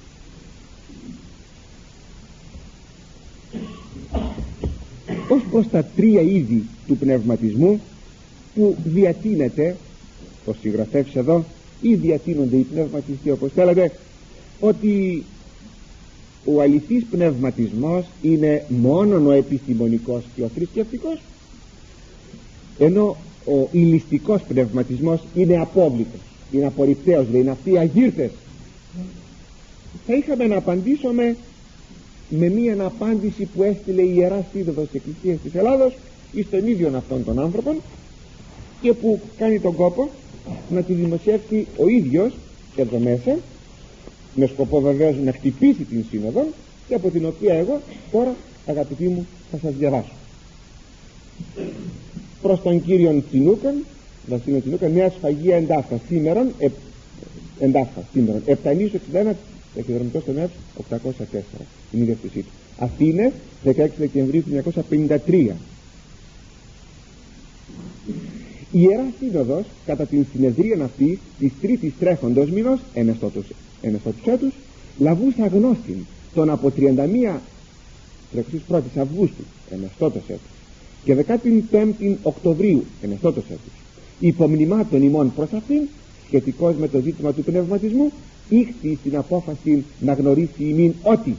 Ως προς τα τρία είδη του πνευματισμού που διατείνεται ο συγγραφέας εδώ, ή διατείνονται οι πνευματιστοί όπως θέλετε, ότι ο αληθής πνευματισμός είναι μόνον ο επιστημονικός και ο θρησκευτικός, ενώ ο ηλιστικός πνευματισμός είναι απόβλητος, είναι απορριπταίος, είναι αυτοί οι αγύρθες. Θα είχαμε να απαντήσουμε με μία απάντηση που έστειλε η Ιερά Σύνοδος της Εκκλησίας της Ελλάδος εις τον ίδιο αυτόν τον άνθρωπον, και που κάνει τον κόπο να τη δημοσιεύσει ο ίδιος εδώ μέσα, με σκοπό βεβαίως να χτυπήσει την Σύνοδο, και από την οποία εγώ τώρα, αγαπητοί μου, θα σας διαβάσω. Προς τον Κύριον Τσινούκαν, Βασίλειο Τσινούκαν, Νέα Σφαγεία Εντάφα, σήμερον, σήμερον, Επτανής 61, ταχυδρομικός τομέας 804, την ίδια αυτησή του. Αθήνες, 16 Δεκεμβρίου 1953. Η Ιερά Σύνοδος, κατά την συνεδρίαν αυτή της τρίτης τρέχοντος μήνος ενεστώτους έτους, λαβούσα γνώστην τον από 31 31 Αυγούστου ενεστώτος έτους και 15 Οκτωβρίου ενεστώτος έτους, υπομνημάτων ημών προς αυτήν, σχετικώς με το ζήτημα του πνευματισμού, ήχθη στην απόφαση να γνωρίσει ημίν ότι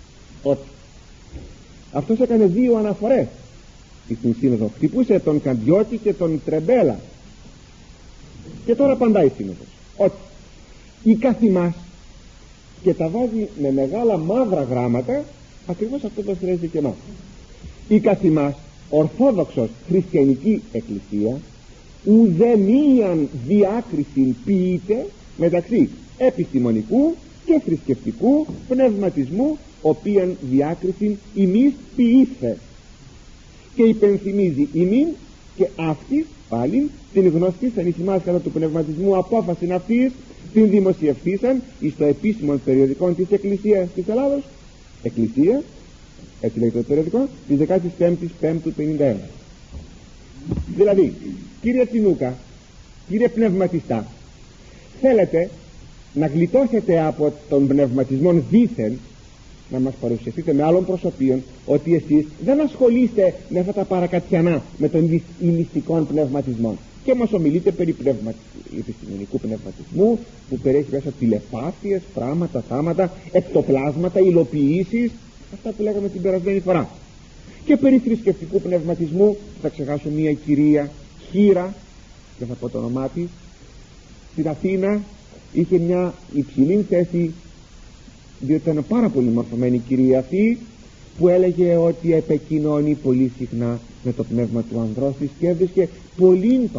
αυτός έκανε δύο αναφορές στην Σύνοδο. Χτυπούσε τον Καντιώτη και τον Τρεμπέλα, και τώρα απαντάει η Σύνοδος ότι η καθημάς, και τα βάζει με μεγάλα μαύρα γράμματα, ακριβώς αυτό το χρειάζεται και εμάς. Η καθημάς ορθόδοξος χριστιανική εκκλησία ουδεμίαν διάκριση ποιείται μεταξύ επιστημονικού και θρησκευτικού πνευματισμού, οποίαν διάκριση ημείς ποιήθε, και υπενθυμίζει ημίν και αυτή πάλι την γνωστή σαν εις ημάς κατά του πνευματισμού απόφαση αυτής την δημοσιευθήσαν εις το επίσημο περιοδικό της Εκκλησίας της Ελλάδος, Εκκλησία, έτσι λέει το περιοδικό, της 15ης Πέμπτου 51. Δηλαδή, κύριε Τσινούκα, κύριε πνευματιστά, θέλετε να γλιτώσετε από τον πνευματισμό δήθεν, να μας παρουσιαστείτε με άλλων προσωπίων ότι εσείς δεν ασχολείστε με αυτά τα παρακατιανά, με τον ηλιστικό πνευματισμό, και μας ομιλείτε περί επιστημονικού πνευματισμού που περιέχει μέσα τηλεπάθειες, πράγματα, θάματα, εκτοπλάσματα, υλοποιήσεις, αυτά που λέγαμε την περασμένη φορά, και περί θρησκευτικού πνευματισμού. Θα ξεχάσω μια κυρία Χήρα, δεν θα πω το όνομά της, στην Αθήνα, είχε μια υψηλή θέση, διότι ήταν πάρα πολύ μορφωμένη η κυρία αυτή, που έλεγε ότι επικοινωνεί πολύ συχνά με το πνεύμα του ανδρός της και έβρισκε πολλήν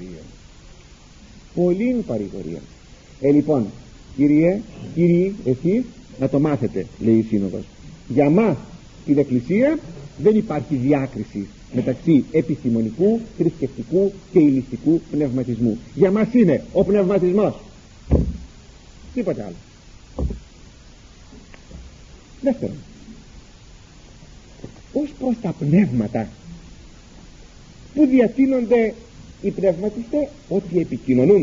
παρηγορία. Λοιπόν, κύριοι, εσείς να το μάθετε, λέει η Σύνοδος, για μας στην Εκκλησία δεν υπάρχει διάκριση μεταξύ επιστημονικού, θρησκευτικού και ηλιστικού πνευματισμού. Για μας είναι ο πνευματισμός, τίποτε άλλο. Δεύτερον, ως προς τα πνεύματα που διατείνονται οι πνευματιστές ότι επικοινωνούν,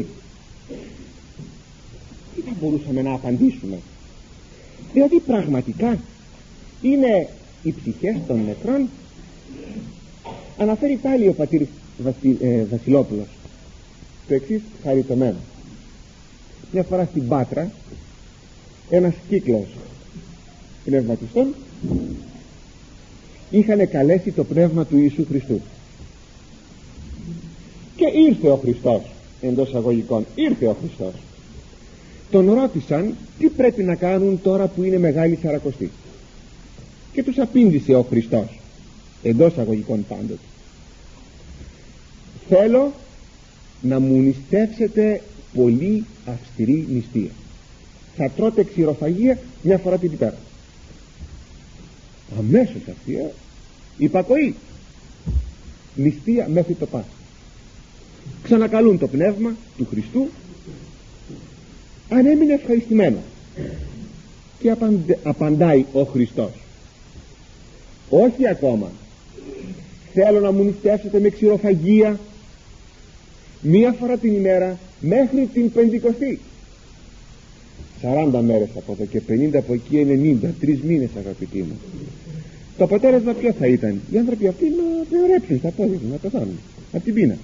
τι θα μπορούσαμε να απαντήσουμε? Δηλαδή πραγματικά είναι οι ψυχές των νεκρών? Αναφέρει πάλι ο πατήρ Βασιλόπουλος το εξής χαριτωμένο. Μια φορά στην Πάτρα ένας κύκλος πνευματιστών είχαν καλέσει το πνεύμα του Ιησού Χριστού, και ήρθε ο Χριστός, εντός αγωγικών, ήρθε ο Χριστός. Τον ρώτησαν τι πρέπει να κάνουν τώρα που είναι Μεγάλη Σαρακοστή, και τους απήντησε ο Χριστός, εντός αγωγικών πάντοτε, θέλω να μου νηστεύσετε πολύ αυστηρή νηστεία, θα τρώτε ξηροφαγία μια φορά την ημέρα. Αμέσως αυτή υπακοή, νηστεία μέχρι το Πάσχα. ξανακαλούν το πνεύμα του Χριστού, αν έμεινε ευχαριστημένο, και απαντάει ο Χριστός: όχι ακόμα, θέλω να μου νηστεύσετε με ξηροφαγία μία φορά την ημέρα μέχρι την Πεντηκοστή. 40 μέρες από εδώ και 50 από εκεί, 90, 3 μήνες, αγαπητοί μου. Το αποτέλεσμα ποιο θα ήταν? Οι άνθρωποι αυτοί να πεωρέψουν στα πόδια τους, να πεθάνουν από την πείνα.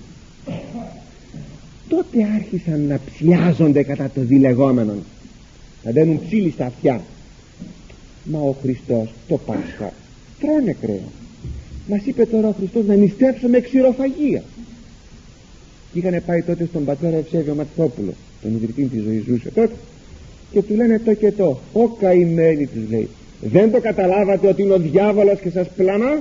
Τότε άρχισαν να ψιάζονται κατά το διλεγόμενο, να δένουν ψήλοι στα αυτιά. Μα ο Χριστός το Πάσχα τρώνε κρέα. Μας είπε τώρα ο Χριστός να νηστεύσουμε ξηροφαγία. Και είχαν πάει τότε στον πατέρα Ευσέβιο Ματθόπουλο, τον ιδρυτή της ζωής, ζούσε τότε, και του λένε το και το. Ο καημένοι, τους λέει, δεν το καταλάβατε ότι είναι ο διάβολος και σας πλανά?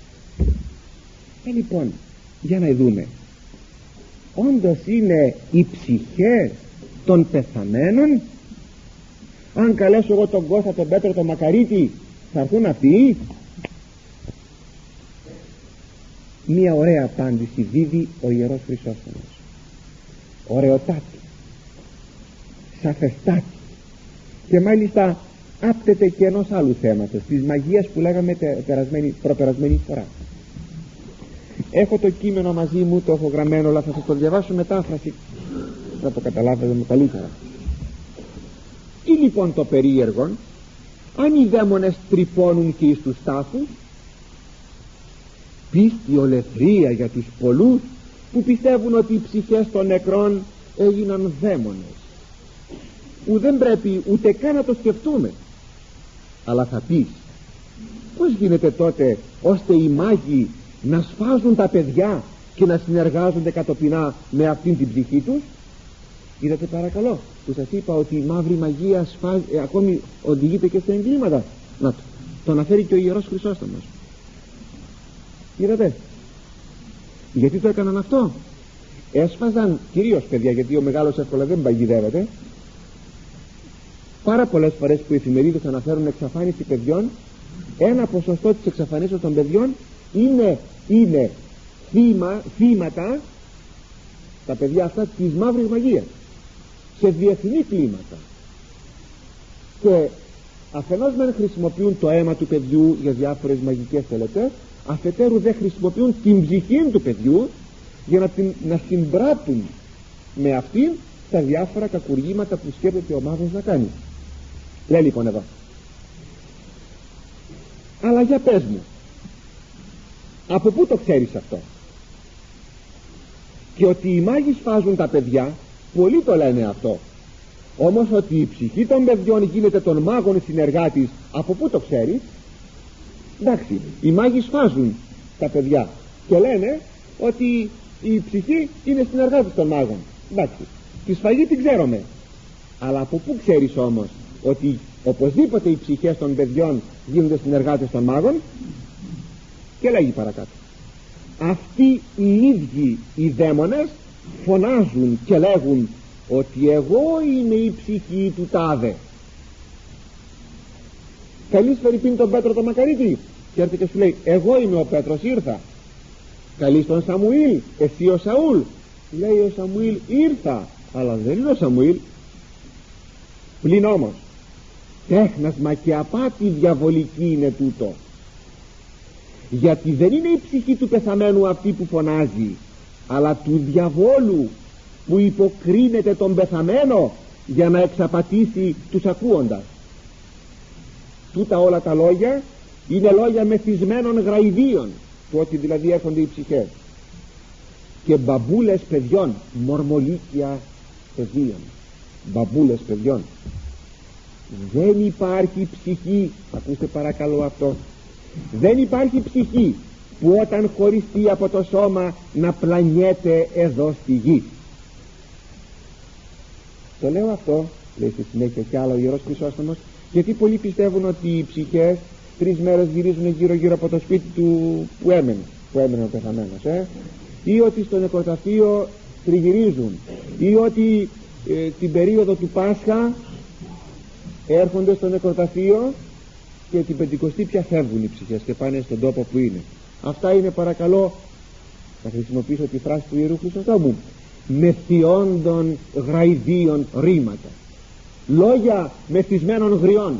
Λοιπόν, για να δούμε, όντως είναι οι ψυχές των πεθαμένων? Αν καλέσω εγώ τον Κώστα, τον Πέτρο, τον Μακαρίτη, θα έρθουν αυτοί? Μία ωραία απάντηση δίδει ο Ιερός Χρυσόστομος, ωραιοτάτη, σαφεστάτη, και μάλιστα άπτεται και ενός άλλου θέματος, της μαγείας που λέγαμε προπερασμένη φορά. Έχω το κείμενο μαζί μου, το έχω γραμμένο, αλλά θα σας το διαβάσω μετάφραση να το καταλάβετε καλύτερα. Τι λοιπόν το περίεργο? Αν οι δαίμονες τρυπώνουν και εις τους τάφους, πίστη ολεθρία για τους πολλούς που πιστεύουν ότι οι ψυχές των νεκρών έγιναν δαίμονες, που δεν πρέπει ούτε καν να το σκεφτούμε. Αλλά θα πεις, πώς γίνεται τότε ώστε οι μάγοι να σφάζουν τα παιδιά και να συνεργάζονται κατοπινά με αυτήν την ψυχή τους? Είδατε παρακαλώ που σας είπα ότι η μαύρη μαγεία ακόμη οδηγείται και σε εγκλήματα? Να το αναφέρει και ο Ιερός Χρυσόστομος. Είδατε γιατί το έκαναν αυτό? Έσφαζαν κυρίως παιδιά, γιατί ο μεγάλος εύκολα δεν παγιδεύεται. Πάρα πολλές φορές που οι εφημερίδες αναφέρουν εξαφάνιση παιδιών, ένα ποσοστό της εξαφανίσεως των παιδιών είναι θύματα, τα παιδιά αυτά, της μαύρης μαγείας σε διεθνή κλίματα. Και αφενός μεν χρησιμοποιούν το αίμα του παιδιού για διάφορες μαγικές τελετές, αφετέρου δεν χρησιμοποιούν την ψυχή του παιδιού για να συμπράττουν με αυτήν τα διάφορα κακουργήματα που σκέφτεται ο μαύρος να κάνει. Λέει λοιπόν εδώ, αλλά για πες μου, από πού το ξέρεις αυτό? Και ότι οι μάγοι σφάζουν τα παιδιά, πολλοί το λένε αυτό. Όμως ότι η ψυχή των παιδιών γίνεται των μάγων συνεργάτης, από πού το ξέρεις? Εντάξει, οι μάγοι σφάζουν τα παιδιά και λένε ότι η ψυχή είναι συνεργάτης των μάγων. Εντάξει, τη σφαγή την ξέρουμε, αλλά από πού ξέρεις όμως ότι οπωσδήποτε οι ψυχές των παιδιών γίνονται συνεργάτες των μάγων? Και λέγει παρακάτω, αυτοί οι ίδιοι οι δαίμονες φωνάζουν και λέγουν ότι εγώ είμαι η ψυχή του τάδε. Καλείς φερειπίν τον Πέτρο τον Μακαρίτη και έρθει και σου λέει, εγώ είμαι ο Πέτρος, ήρθα. Καλείς τον Σαμουήλ, εσύ ο Σαούλ? Λέει ο Σαμουήλ, ήρθα, αλλά δεν είναι ο Σαμουήλ. Πλην όμως τέχνασμα και απάτη διαβολική είναι τούτο, γιατί δεν είναι η ψυχή του πεθαμένου αυτή που φωνάζει, αλλά του διαβόλου που υποκρίνεται τον πεθαμένο για να εξαπατήσει τους ακούοντας. Τούτα όλα τα λόγια είναι λόγια μεθυσμένων γραϊδίων, του ότι δηλαδή έρχονται οι ψυχές, και μπαμπούλες παιδιών, μορμολίκια παιδίων, μπαμπούλες παιδιών. Δεν υπάρχει ψυχή, ακούστε παρακαλώ αυτό, δεν υπάρχει ψυχή που όταν χωριστεί από το σώμα να πλανιέται εδώ στη γη. Το λέω αυτό, λέει στη συνέχεια κι άλλο ο Ιερός Χρυσόστομος, γιατί πολλοί πιστεύουν ότι οι ψυχές 3 μέρες γυρίζουν γύρω από το σπίτι του που έμενε ο πεθαμένος, ή ότι στο νεκροταφείο τριγυρίζουν, ή ότι την περίοδο του Πάσχα έρχονται στο νεκροταφείο και την Πεντηκοστή πια φεύγουν οι ψυχές και πάνε στον τόπο που είναι. Αυτά είναι, παρακαλώ, θα χρησιμοποιήσω τη φράση του Ιερού Χρυσοστόμου, μεθιόντων γραϊδίων ρήματα, λόγια μεθυσμένων γριών.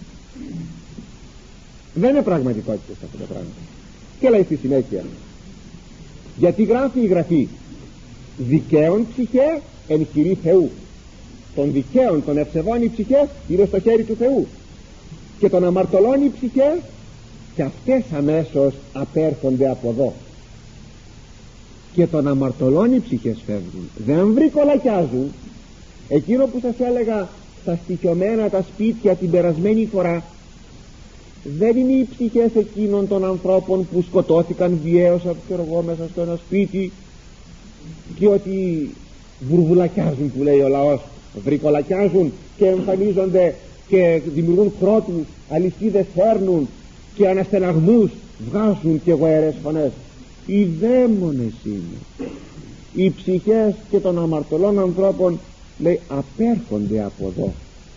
Δεν είναι πραγματικότητες αυτά τα πράγματα. Και λέει στη συνέχεια, γιατί γράφει η Γραφή, δικαίων ψυχέ εν χειρή Θεού. Των δικαίων, των ευσεβών οι ψυχές είναι στο χέρι του Θεού, και των αμαρτωλών οι ψυχές, και αυτές αμέσως απέρχονται από εδώ. Και των αμαρτωλών οι ψυχές φεύγουν, δεν βρικολακιάζουν. Εκείνο που σας έλεγα στα στοιχειωμένα τα σπίτια την περασμένη φορά, δεν είναι οι ψυχές εκείνων των ανθρώπων που σκοτώθηκαν βιαίως μέσα στο ένα σπίτι, και ότι βουρβουλακιάζουν, που λέει ο λαός, βρικολακιάζουν και εμφανίζονται και δημιουργούν κρότους, αλυσίδες φέρνουν και αναστεναγμούς βγάζουν και γοερές φωνές. Οι δαίμονες είναι. Οι ψυχές και των αμαρτωλών ανθρώπων, λέει, απέρχονται από εδώ.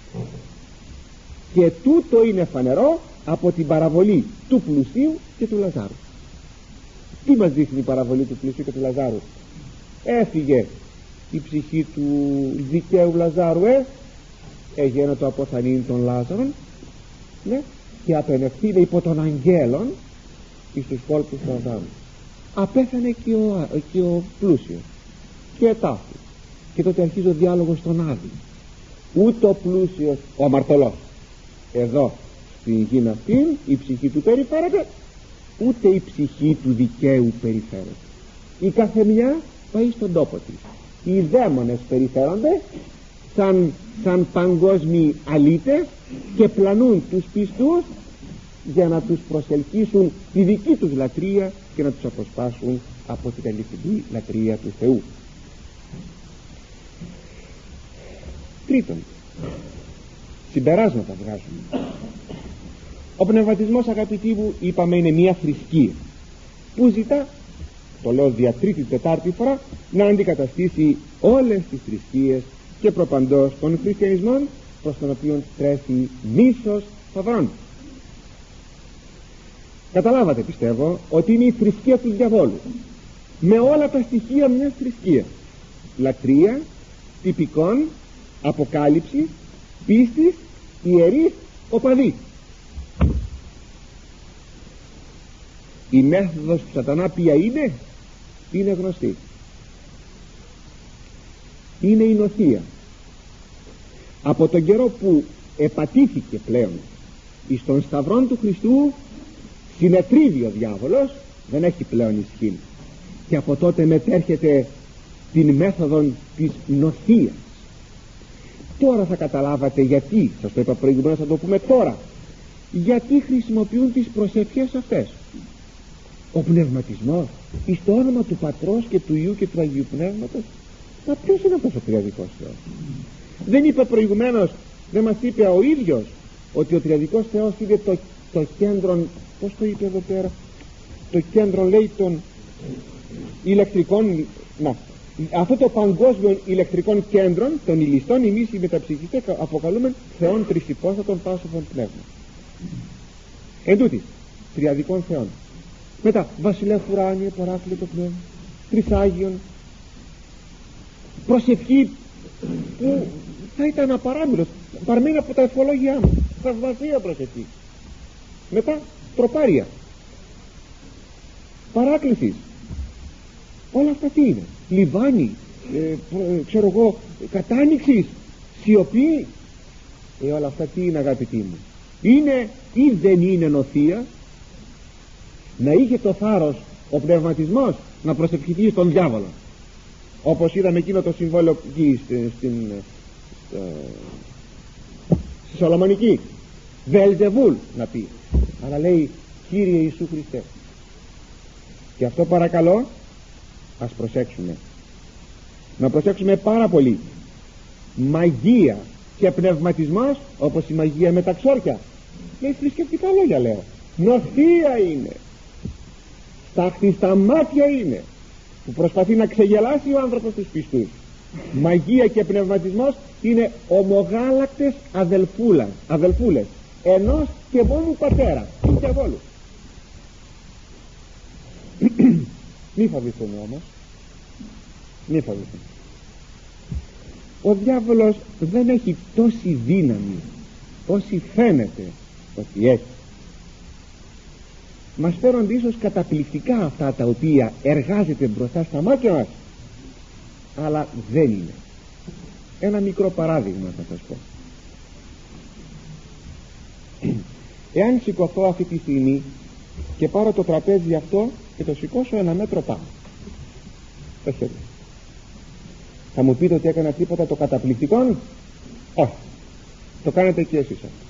Και τούτο είναι φανερό από την παραβολή του πλουσίου και του Λαζάρου. Τι μας δείχνει η παραβολή του πλουσίου και του Λαζάρου? Έφυγε η ψυχή του δικαίου Λαζάρου, έγινε το αποθανήν των Λάζαρων, ναι, και απενευθύνε υπό των αγγέλων εις τους κόλπους του Αδάμ. Απέθανε και ο πλούσιος και ετάφη, και τότε αρχίζει ο διάλογος στον Άδη. Ούτε ο πλούσιος, ο αμαρτωλός, εδώ στην γη αυτήν η ψυχή του περιφέρεται, ούτε η ψυχή του δικαίου περιφέρεται. Η καθεμιά πάει στον τόπο της. Οι δαίμονες περιφέρονται σαν παγκόσμιοι αλήτες και πλανούν τους πιστούς για να τους προσελκύσουν τη δική τους λατρεία και να τους αποσπάσουν από την αληθινή λατρεία του Θεού. Τρίτον, συμπεράσματα βγάζουμε. Ο πνευματισμός, αγαπητοί μου, είπαμε, είναι μια θρησκεία που ζητά, το λέω δια τρίτη τετάρτη φορά, να αντικαταστήσει όλες τις θρησκείες και προπαντός των χριστιανισμών, προς τον οποίο τρέφει μίσος φαβρών. Καταλάβατε, πιστεύω, ότι είναι η θρησκεία του διαβόλου, με όλα τα στοιχεία μιας θρησκείας: λατρεία, τυπικών, αποκάλυψη, πίστης, ιερείς, οπαδοί. Η μέθοδος του σατανά ποια είναι? Είναι γνωστή. Είναι η νοθεία. Από τον καιρό που επατήθηκε πλέον εις των σταυρών του Χριστού, συνετρίβει ο διάβολος, δεν έχει πλέον ισχύ, και από τότε μετέρχεται την μέθοδον της νοθείας. Τώρα θα καταλάβατε γιατί, σας το είπα προηγουμένως, θα το πούμε τώρα, γιατί χρησιμοποιούν τις προσευχές αυτές. Ο πνευματισμός εις το όνομα του Πατρός και του Υιού και του Αγίου Πνεύματος. Μα ποιος είναι αυτός ο τριαδικός Θεός? Δεν είπε προηγουμένως, δεν μας είπε ο ίδιος ότι ο τριαδικός Θεός είναι το κέντρο, πώς το είπε εδώ πέρα, το κέντρο, λέει, των ηλεκτρικών, αυτό το παγκόσμιο ηλεκτρικών κέντρων των ηλιστών, εμείς οι μεταψυχιστές αποκαλούμε Θεόν τρισυπόστατων πάσοφων πνεύμα. Εν τούτοις, τριαδικών Θεών. Μετά βασιλεύ ουράνιε παράκλητο πνεύμα, τρισάγιον, προσευχή που θα ήταν απαράμιλος, παρμένη από τα ευχολόγια μου, θαυμασία προσευχή. Μετά τροπάρια, παράκλησης, όλα αυτά τι είναι? Λιβάνι, ξέρω εγώ, κατάνοιξης, σιωπή, όλα αυτά τι είναι, αγαπητοί μου? Είναι ή δεν είναι νοθεία? Να είχε το θάρρος ο πνευματισμός να προσευχηθεί στον διάβολο, όπως είδαμε εκείνο το συμβόλαιο εκεί στη Σολομονική, Βελζεβούλ να πει, αλλά λέει Κύριε Ιησού Χριστέ. Και αυτό παρακαλώ ας προσέξουμε, να προσέξουμε πάρα πολύ. Μαγεία και πνευματισμός, όπως η μαγεία με τα ξόρκια, λέει θρησκευτικά λόγια, λέω, νοθεία είναι, στάχτη στα μάτια είναι, που προσπαθεί να ξεγελάσει ο άνθρωπος τους πιστούς. Μαγεία και πνευματισμός είναι ομογάλακτες αδελφούλες ενός και μόνου πατέρα, του διαβόλου. Μη φοβηθούμε όμως, μη φοβηθούμε. ο διάβολος δεν έχει τόση δύναμη όσοι φαίνεται ότι έχει. Μας φέρονται ίσως καταπληκτικά αυτά τα οποία εργάζεται μπροστά στα μάτια μας, αλλά δεν είναι. Ένα μικρό παράδειγμα θα σας πω. Εάν σηκωθώ αυτή τη στιγμή και πάρω το τραπέζι αυτό και το σηκώσω 1 μέτρο πάνω το χέρι, θα μου πείτε ότι έκανα τίποτα το καταπληκτικό? Όχι. Το κάνετε και εσείς αυτό.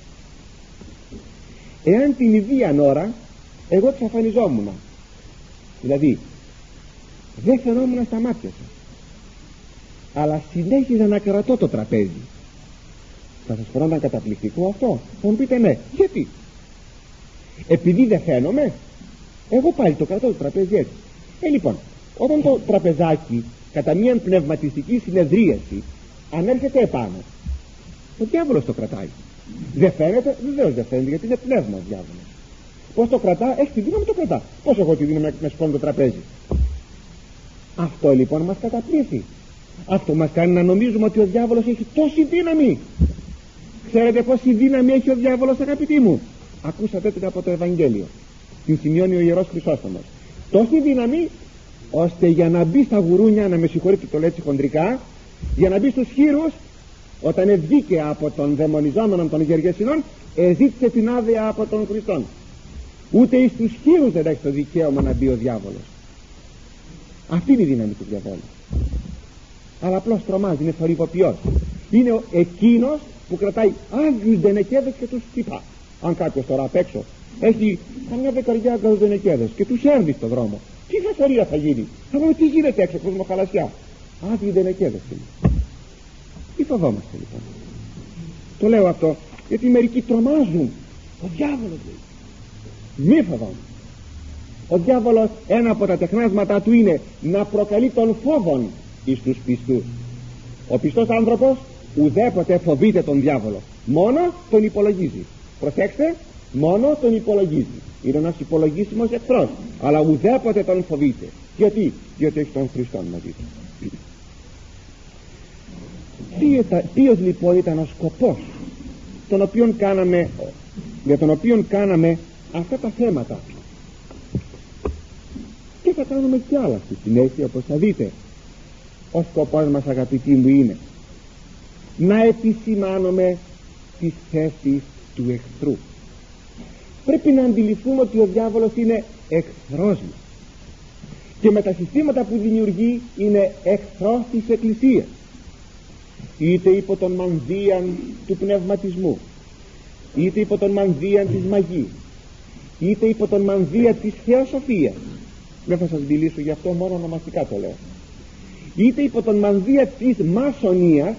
Εάν την ίδια ώρα εγώ εξαφανιζόμουν, δηλαδή δεν φαινόμουν στα μάτια σας, αλλά συνέχιζα να κρατώ το τραπέζι, θα σας φαινόταν καταπληκτικό αυτό? Θα μου πείτε ναι. Γιατί? Επειδή δεν φαίνομαι? Εγώ πάλι το κρατώ το τραπέζι έτσι. Λοιπόν, όταν το τραπεζάκι κατά μια πνευματιστική συνεδρίαση ανέρχεται επάνω, ο διάβολος το κρατάει. Δεν φαίνεται? Βεβαίως δεν φαίνεται, γιατί είναι πνεύμα ο διάβολος. Πώς το κρατά? Έχει τη δύναμη, το κρατά. Πώς έχω τη δύναμη να σηκώνω το τραπέζι? Αυτό λοιπόν μας καταπλήσει. Αυτό μας κάνει να νομίζουμε ότι ο διάβολος έχει τόση δύναμη. Ξέρετε πόση δύναμη έχει ο διάβολος, αγαπητοί μου? Ακούσατε την από το Ευαγγέλιο, την σημειώνει ο Ιερός Χρυσόστομος. Τόση δύναμη ώστε για να μπει στα γουρούνια, να με συγχωρείτε το λέω έτσι χοντρικά, για να μπει στους χείρους, όταν βγήκε από τον δαιμονιζόμενο των Γεργεσινών, ζήτησε την άδεια από τον Χριστόν. Ούτε εις τους χείρους δεν έχει το δικαίωμα να μπει ο διάβολος. Αυτή είναι η δύναμη του διαβόλου. Αλλά απλώς τρομάζει, είναι θορυβοποιός. Είναι εκείνος που κρατάει άγιους δενεκέδες και τους χτυπά. Αν κάποιος τώρα απ' έξω έχει καμιά 10 άγιους δενεκέδες και τους έρνει στον δρόμο, τι φασαρία θα γίνει? Θα πούμε τι γίνεται έξω, κοσμοχαλασιά. Άγιοι δενεκέδες είναι. Τι φοβόμαστε λοιπόν? Το λέω αυτό γιατί μερικοί τρομάζουν. Ο διάβολος λέει. Μη φοβάμαι. Ο διάβολος, ένα από τα τεχνάσματά του είναι να προκαλεί τον φόβον εις τους πιστούς. Ο πιστός άνθρωπος ουδέποτε φοβείται τον διάβολο, μόνο τον υπολογίζει. Προσέξτε, μόνο τον υπολογίζει. Είναι ένας υπολογίσιμος εχθρός, αλλά ουδέποτε τον φοβείται. Γιατί? Γιατί έχει τον Χριστόν μαζί του. Ποιος λοιπόν ήταν ο σκοπός για τον οποίο κάναμε αυτά τα θέματα? Και θα κάνουμε κι άλλα στη συνέχεια, όπως θα δείτε. Ο σκοπός μας, αγαπητοί μου, είναι να επισημάνουμε τις θέσεις του εχθρού. Πρέπει να αντιληφθούμε ότι ο διάβολος είναι εχθρός μας και με τα συστήματα που δημιουργεί είναι εχθρός της Εκκλησίας, είτε υπό τον μανδύαν του πνευματισμού, είτε υπό τον μανδύαν της μαγείας, είτε υπό τον μανδύα της θεοσοφίας. Δεν θα σας μιλήσω γι' αυτό, μόνο ονομαστικά το λέω. Είτε υπό τον μανδύα της μασονίας.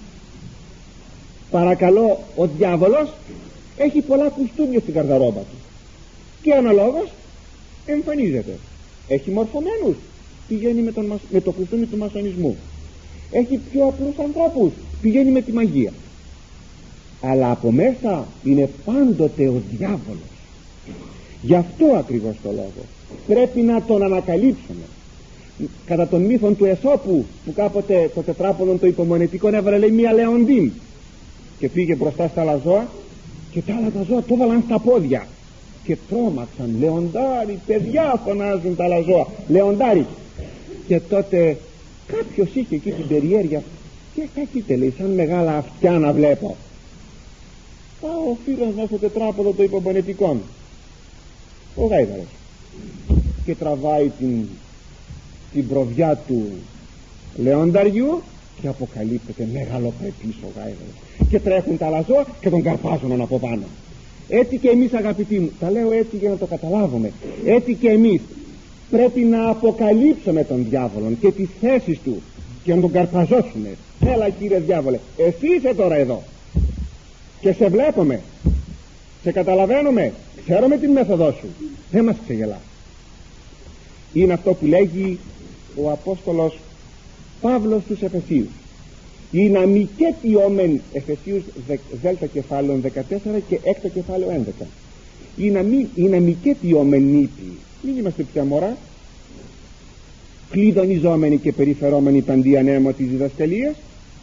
Παρακαλώ, ο διάβολος έχει πολλά κουστούμια στην καρδαρόμπα του και αναλόγως εμφανίζεται. Έχει μορφωμένους, πηγαίνει με το κουστούμι του μασονισμού. Έχει πιο απλούς ανθρώπους, πηγαίνει με τη μαγεία. Αλλά από μέσα είναι πάντοτε ο διάβολος. Γι' αυτό ακριβώς το λόγο πρέπει να τον ανακαλύψουμε. Κατά τον μύθον του Αισόπου, που κάποτε το τετράποδο το υπομονετικό έβαλε, λέει, μία λεοντίν και πήγε μπροστά στα άλλα ζώα και τα άλλα τα ζώα το έβαλαν στα πόδια και τρόμαξαν. Λεοντάρι, παιδιά, φωνάζουν τα άλλα ζώα, λεοντάρι. Και τότε κάποιος είχε εκεί την περιέργεια και κακείτε, λέει, σαν μεγάλα αυτιά να βλέπω. Ο φίλος μας στο τετράποδο το υπομονετικό, ο γάιδαρος, και τραβάει την προβιά του λεονταριού και αποκαλύπτεται μεγαλοπρεπής ο γάιδαρος και τρέχουν τα άλλα ζώα και τον καρπάζουν από πάνω. Έτσι και εμείς, αγαπητοί μου, τα λέω έτσι για να το καταλάβουμε, έτσι και εμείς πρέπει να αποκαλύψουμε τον διάβολο και τις θέσεις του και να τον καρπαζώσουμε. Έλα, κύριε διάβολε, εσύ είσαι τώρα εδώ και σε βλέπουμε, σε καταλαβαίνουμε, ξέρουμε την μέθοδό σου, δεν μας ξεγελά. Είναι αυτό που λέγει ο Απόστολος Παύλος στους Εφεσίους. Η να μη και τιόμεν, Εφεσίους δέλτα κεφάλαιο 14 και έκτο κεφάλαιο 11. Η να μη και τιόμεν νύπη. Μην είμαστε πια μωρά, κλειδονιζόμενοι και περιφερόμενοι παντί ανέμο της διδασκαλίας,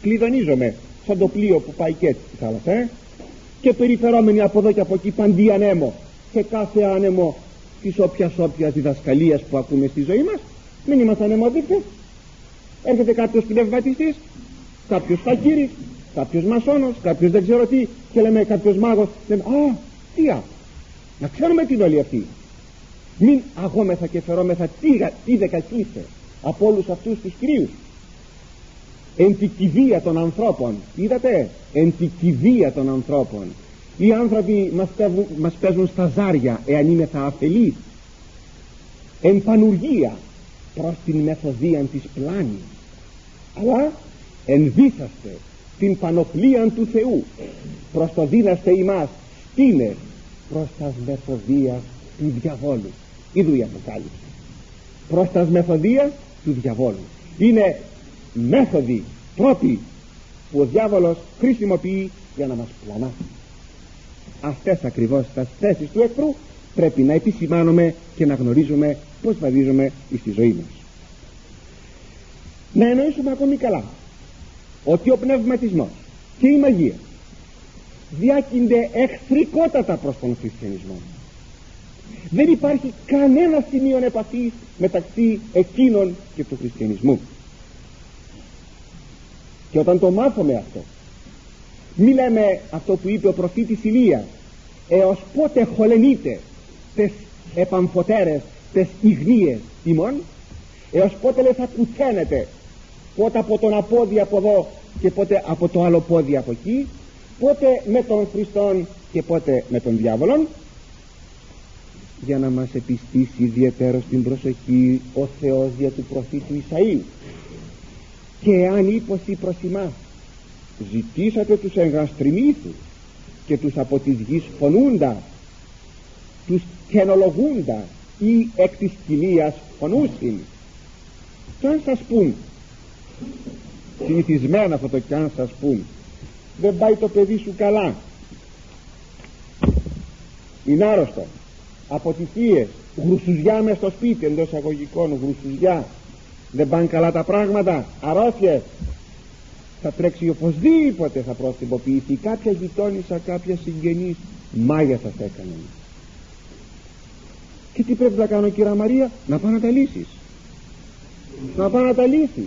κλειδονίζομαι σαν το πλοίο που πάει και έτσι στη θάλασσα, και περιφερόμενοι από εδώ και από εκεί παντί ανέμο, σε κάθε άνεμο της όποιας διδασκαλίας που ακούμε στη ζωή μας. Μην είμαστε ανεμοδείκτες. Έρχεται κάποιος πνευματιστής, κάποιος φακύρης, κάποιος μασόνος, κάποιος δεν ξέρω τι, και λέμε κάποιος μάγος, λέμε να ξέρουμε τι είναι όλοι αυτοί. Μην αγόμεθα και φερόμεθα τι δεκακλείστε από όλους αυτούς τους κρύους. Εν τη κηδεία των ανθρώπων, είδατε, εν τη κηδεία των ανθρώπων. Οι άνθρωποι μας παίζουν στα ζάρια εάν είμαι θα αφελείς. Εν πανουργία προς την μεθοδίαν της πλάνης, αλλά ενδύσαστε την πανοπλίαν του Θεού, προς το δίναστε ημάς στήνε προς τας μεθοδία του διαβόλου. Είδου η Αποκάλυψη. Προς τας μεθοδία του διαβόλου. Είναι μέθοδοι, τρόποι που ο διάβολος χρησιμοποιεί για να μας πλανάσει. Αυτές ακριβώς τις θέσεις του εχθρού πρέπει να επισημάνουμε και να γνωρίζουμε πως βαδίζουμε στη ζωή μας. Να εννοήσουμε ακόμη καλά ότι ο πνευματισμός και η μαγεία διάκυνται εχθρικότατα προς τον χριστιανισμό. Δεν υπάρχει κανένα σημείο επαφής μεταξύ εκείνων και του χριστιανισμού. Και όταν το μάθουμε αυτό, μη λέμε αυτό που είπε ο προφήτης Ηλίας, έως πότε χολενείτε τες επαμφωτέρες, τες ιγνίες ημών, έως πότε λέει θα κουτσένετε, πότε από τον απόδι από εδώ και πότε από το άλλο πόδι από εκεί, πότε με τον Χριστόν και πότε με τον διάβολον, για να μας επιστήσει ιδιαίτερα στην προσοχή ο Θεός δια του προφήτου Ισαΐ. Και αν είπωση προς ημάς ζητήσατε τους εγγαστριμήθους και τους από της γης φωνούντα, τους καινολογούντα ή εκ της κοιλίας φωνούσιν. Κι αν σας πούν, συνηθισμένα αυτό το κι αν σας πούν, δεν πάει το παιδί σου καλά, είναι άρρωστο, αποτυχίες, γρουσουζιά μες στο σπίτι, εντός αγωγικών γρουσουζιά, δεν πάνε καλά τα πράγματα, αρρώστιες, θα τρέξει οπωσδήποτε, θα προστιμοποιηθεί κάποια γειτόνισσα, κάποια συγγενής, μάγια σας έκαναν. Και τι πρέπει να κάνω, κυρία Μαρία? Να πάω να τα λύσεις, να πάω να τα λύσεις.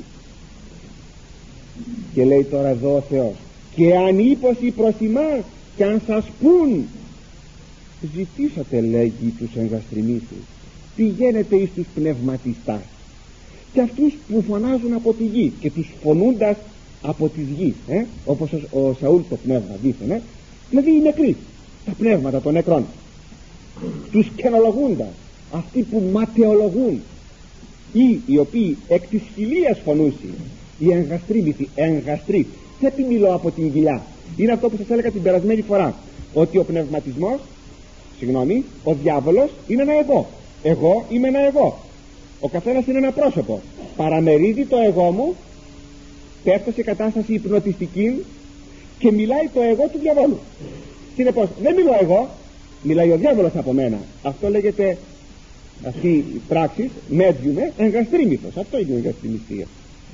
Και λέει τώρα εδώ ο Θεός, και αν ύποση προς ημάς, και αν σας πούν, ζητήσατε, λέγει, τους εγκαστριμήθους, πηγαίνετε εις τους πνευματιστάς και αυτούς που φωνάζουν από τη γη και τους φωνούντας από τη γη, όπως ο Σαούλ το πνεύμα δίθεν, δηλαδή οι νεκροί, τα πνεύματα των νεκρών, τους καινολογούντας, αυτοί που ματαιολογούν, ή οι οποίοι εκ της χιλίας φωνούσι, οι εγγαστροί. Δεν μιλώ από την κοιλιά, είναι αυτό που σας έλεγα την περασμένη φορά, ότι ο πνευματισμός, ο διάβολος είναι ένα εγώ είμαι ένα εγώ, ο καθένας είναι ένα πρόσωπο, παραμερίζει το εγώ μου, πέφτω σε κατάσταση υπνοτιστική και μιλάει το εγώ του διαβόλου. Συνεπώς δεν μιλώ εγώ, μιλάει ο διάβολος από μένα. Αυτό λέγεται, αυτή η πράξη μέδιουμε εγκαστρίμηθος. Αυτό είναι η εγκαστριμιστία.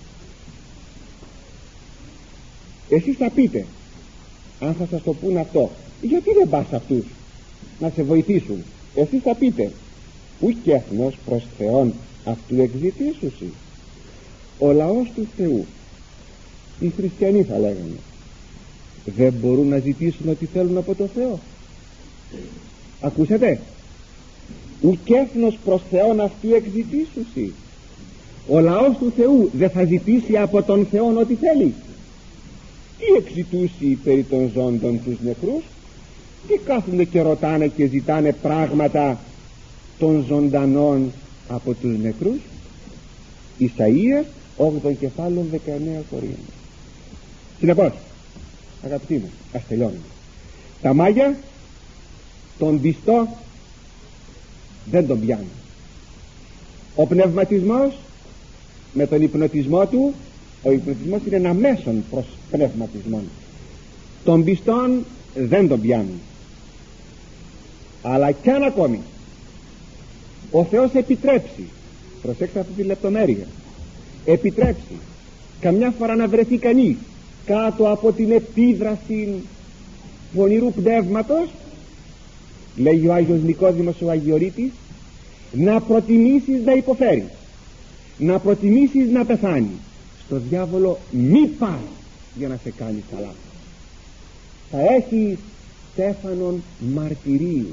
Εσείς θα πείτε, αν θα σας το πούν αυτό, γιατί δεν πας αυτούς να σε βοηθήσουν? Εσείς θα πείτε, ουκ έθνος προς Θεόν αυτού εξητήσουσι. Ο λαός του Θεού, οι χριστιανοί θα λέγανε, δεν μπορούν να ζητήσουν ό,τι θέλουν από το Θεό. Ακούσατε? Ουκ έθνος προς Θεόν αυτού εξητήσουσι. Ο λαός του Θεού δεν θα ζητήσει από τον Θεό ό,τι θέλει. Τι εξητούσι περί των ζώντων τους νεκρούς? Τι κάθονται και ρωτάνε και ζητάνε πράγματα των ζωντανών από τους νεκρούς? Ισαΐας 8 κεφάλαιο 19 Κορίνθου. Συνεπώς, αγαπητοί μου, ας τελειώνουμε. Τα μάγια τον πιστό δεν τον πιάνουν. Ο πνευματισμός με τον υπνοτισμό του, ο υπνοτισμός είναι ένα μέσον προς πνευματισμό, τον πιστόν δεν τον πιάνουν. Αλλά κι αν ακόμη ο Θεός επιτρέψει, προσέξτε αυτή τη λεπτομέρεια, επιτρέψει καμιά φορά να βρεθεί κανείς κάτω από την επίδραση πονηρού πνεύματος, λέγει ο Άγιος Νικόδημος ο Αγιορείτης, να προτιμήσεις να υποφέρεις, να προτιμήσεις να πεθάνεις. Στο διάβολο μη πας για να σε κάνει καλά. Θα έχεις στέφανον μαρτυρίου.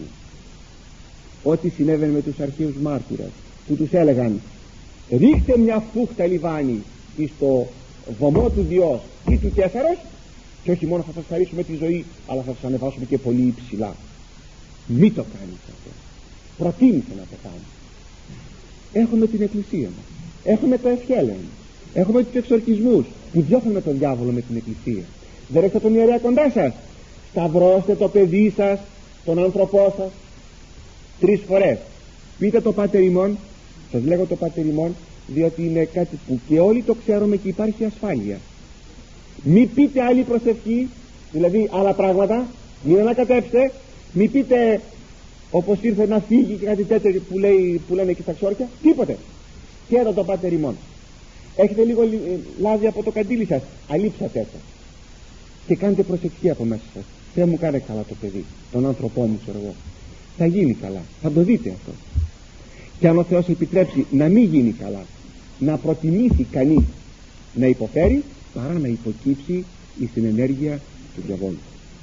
Ό,τι συνέβαινε με τους αρχαίους μάρτυρες, που τους έλεγαν ρίχτε μια φούχτα λιβάνι εις το βωμό του Διός ή του Κέφαρος, και όχι μόνο θα σας χαρίσουμε τη ζωή, αλλά θα σας ανεβάσουμε και πολύ υψηλά. Μη το κάνεις αυτό. Προτίμησε να πεθάνεις. Έχουμε την εκκλησία μας, έχουμε το ευχέλεον, έχουμε τους εξορκισμούς που διώχνουμε τον διάβολο με την εκκλησία. Δεν έχετε τον ιερέα κοντά σας? Σταυρώστε το παιδί σας, τον άνθρωπό σας 3 φορές. Πείτε το Πάτερ ημών. Σας λέγω το Πάτερ ημών διότι είναι κάτι που και όλοι το ξέρουμε και υπάρχει ασφάλεια. Μη πείτε άλλη προσευχή, δηλαδή άλλα πράγματα, μην ανακατέψετε. Μη πείτε όπως ήρθε να φύγει και κάτι τέτοιο που λένε και στα ξόρκια. Τίποτε. Και εδώ το Πάτερ ημών. Έχετε λίγο λάδι από το καντήλι σας, αλείψατε το και κάντε προσευχή από μέσα σας. Θεέ μου, κάνε καλά το παιδί, τον άνθρωπό μου, ξέρω εγώ. Θα γίνει καλά, θα το δείτε αυτό. Και αν ο Θεός επιτρέψει να μην γίνει καλά, να προτιμήσει κανείς να υποφέρει παρά να υποκύψει στην ενέργεια του διαβόλου.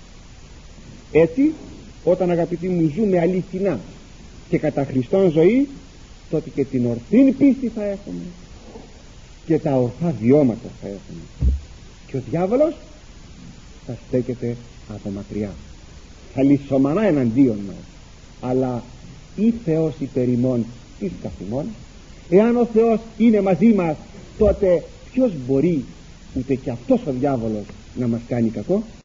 Έτσι, όταν, αγαπητοί μου, ζούμε αληθινά και κατά Χριστόν ζωή, τότε και την ορθή πίστη θα έχουμε και τα ορθά βιώματα θα έχουμε, και ο διάβολος θα στέκεται από μακριά, θα λησομανά εναντίον μας. Αλλά ή Θεός υπέρ ημών εις καθημών. Εάν ο Θεός είναι μαζί μας, τότε ποιος μπορεί, ούτε και αυτός ο διάβολος, να μας κάνει κακό?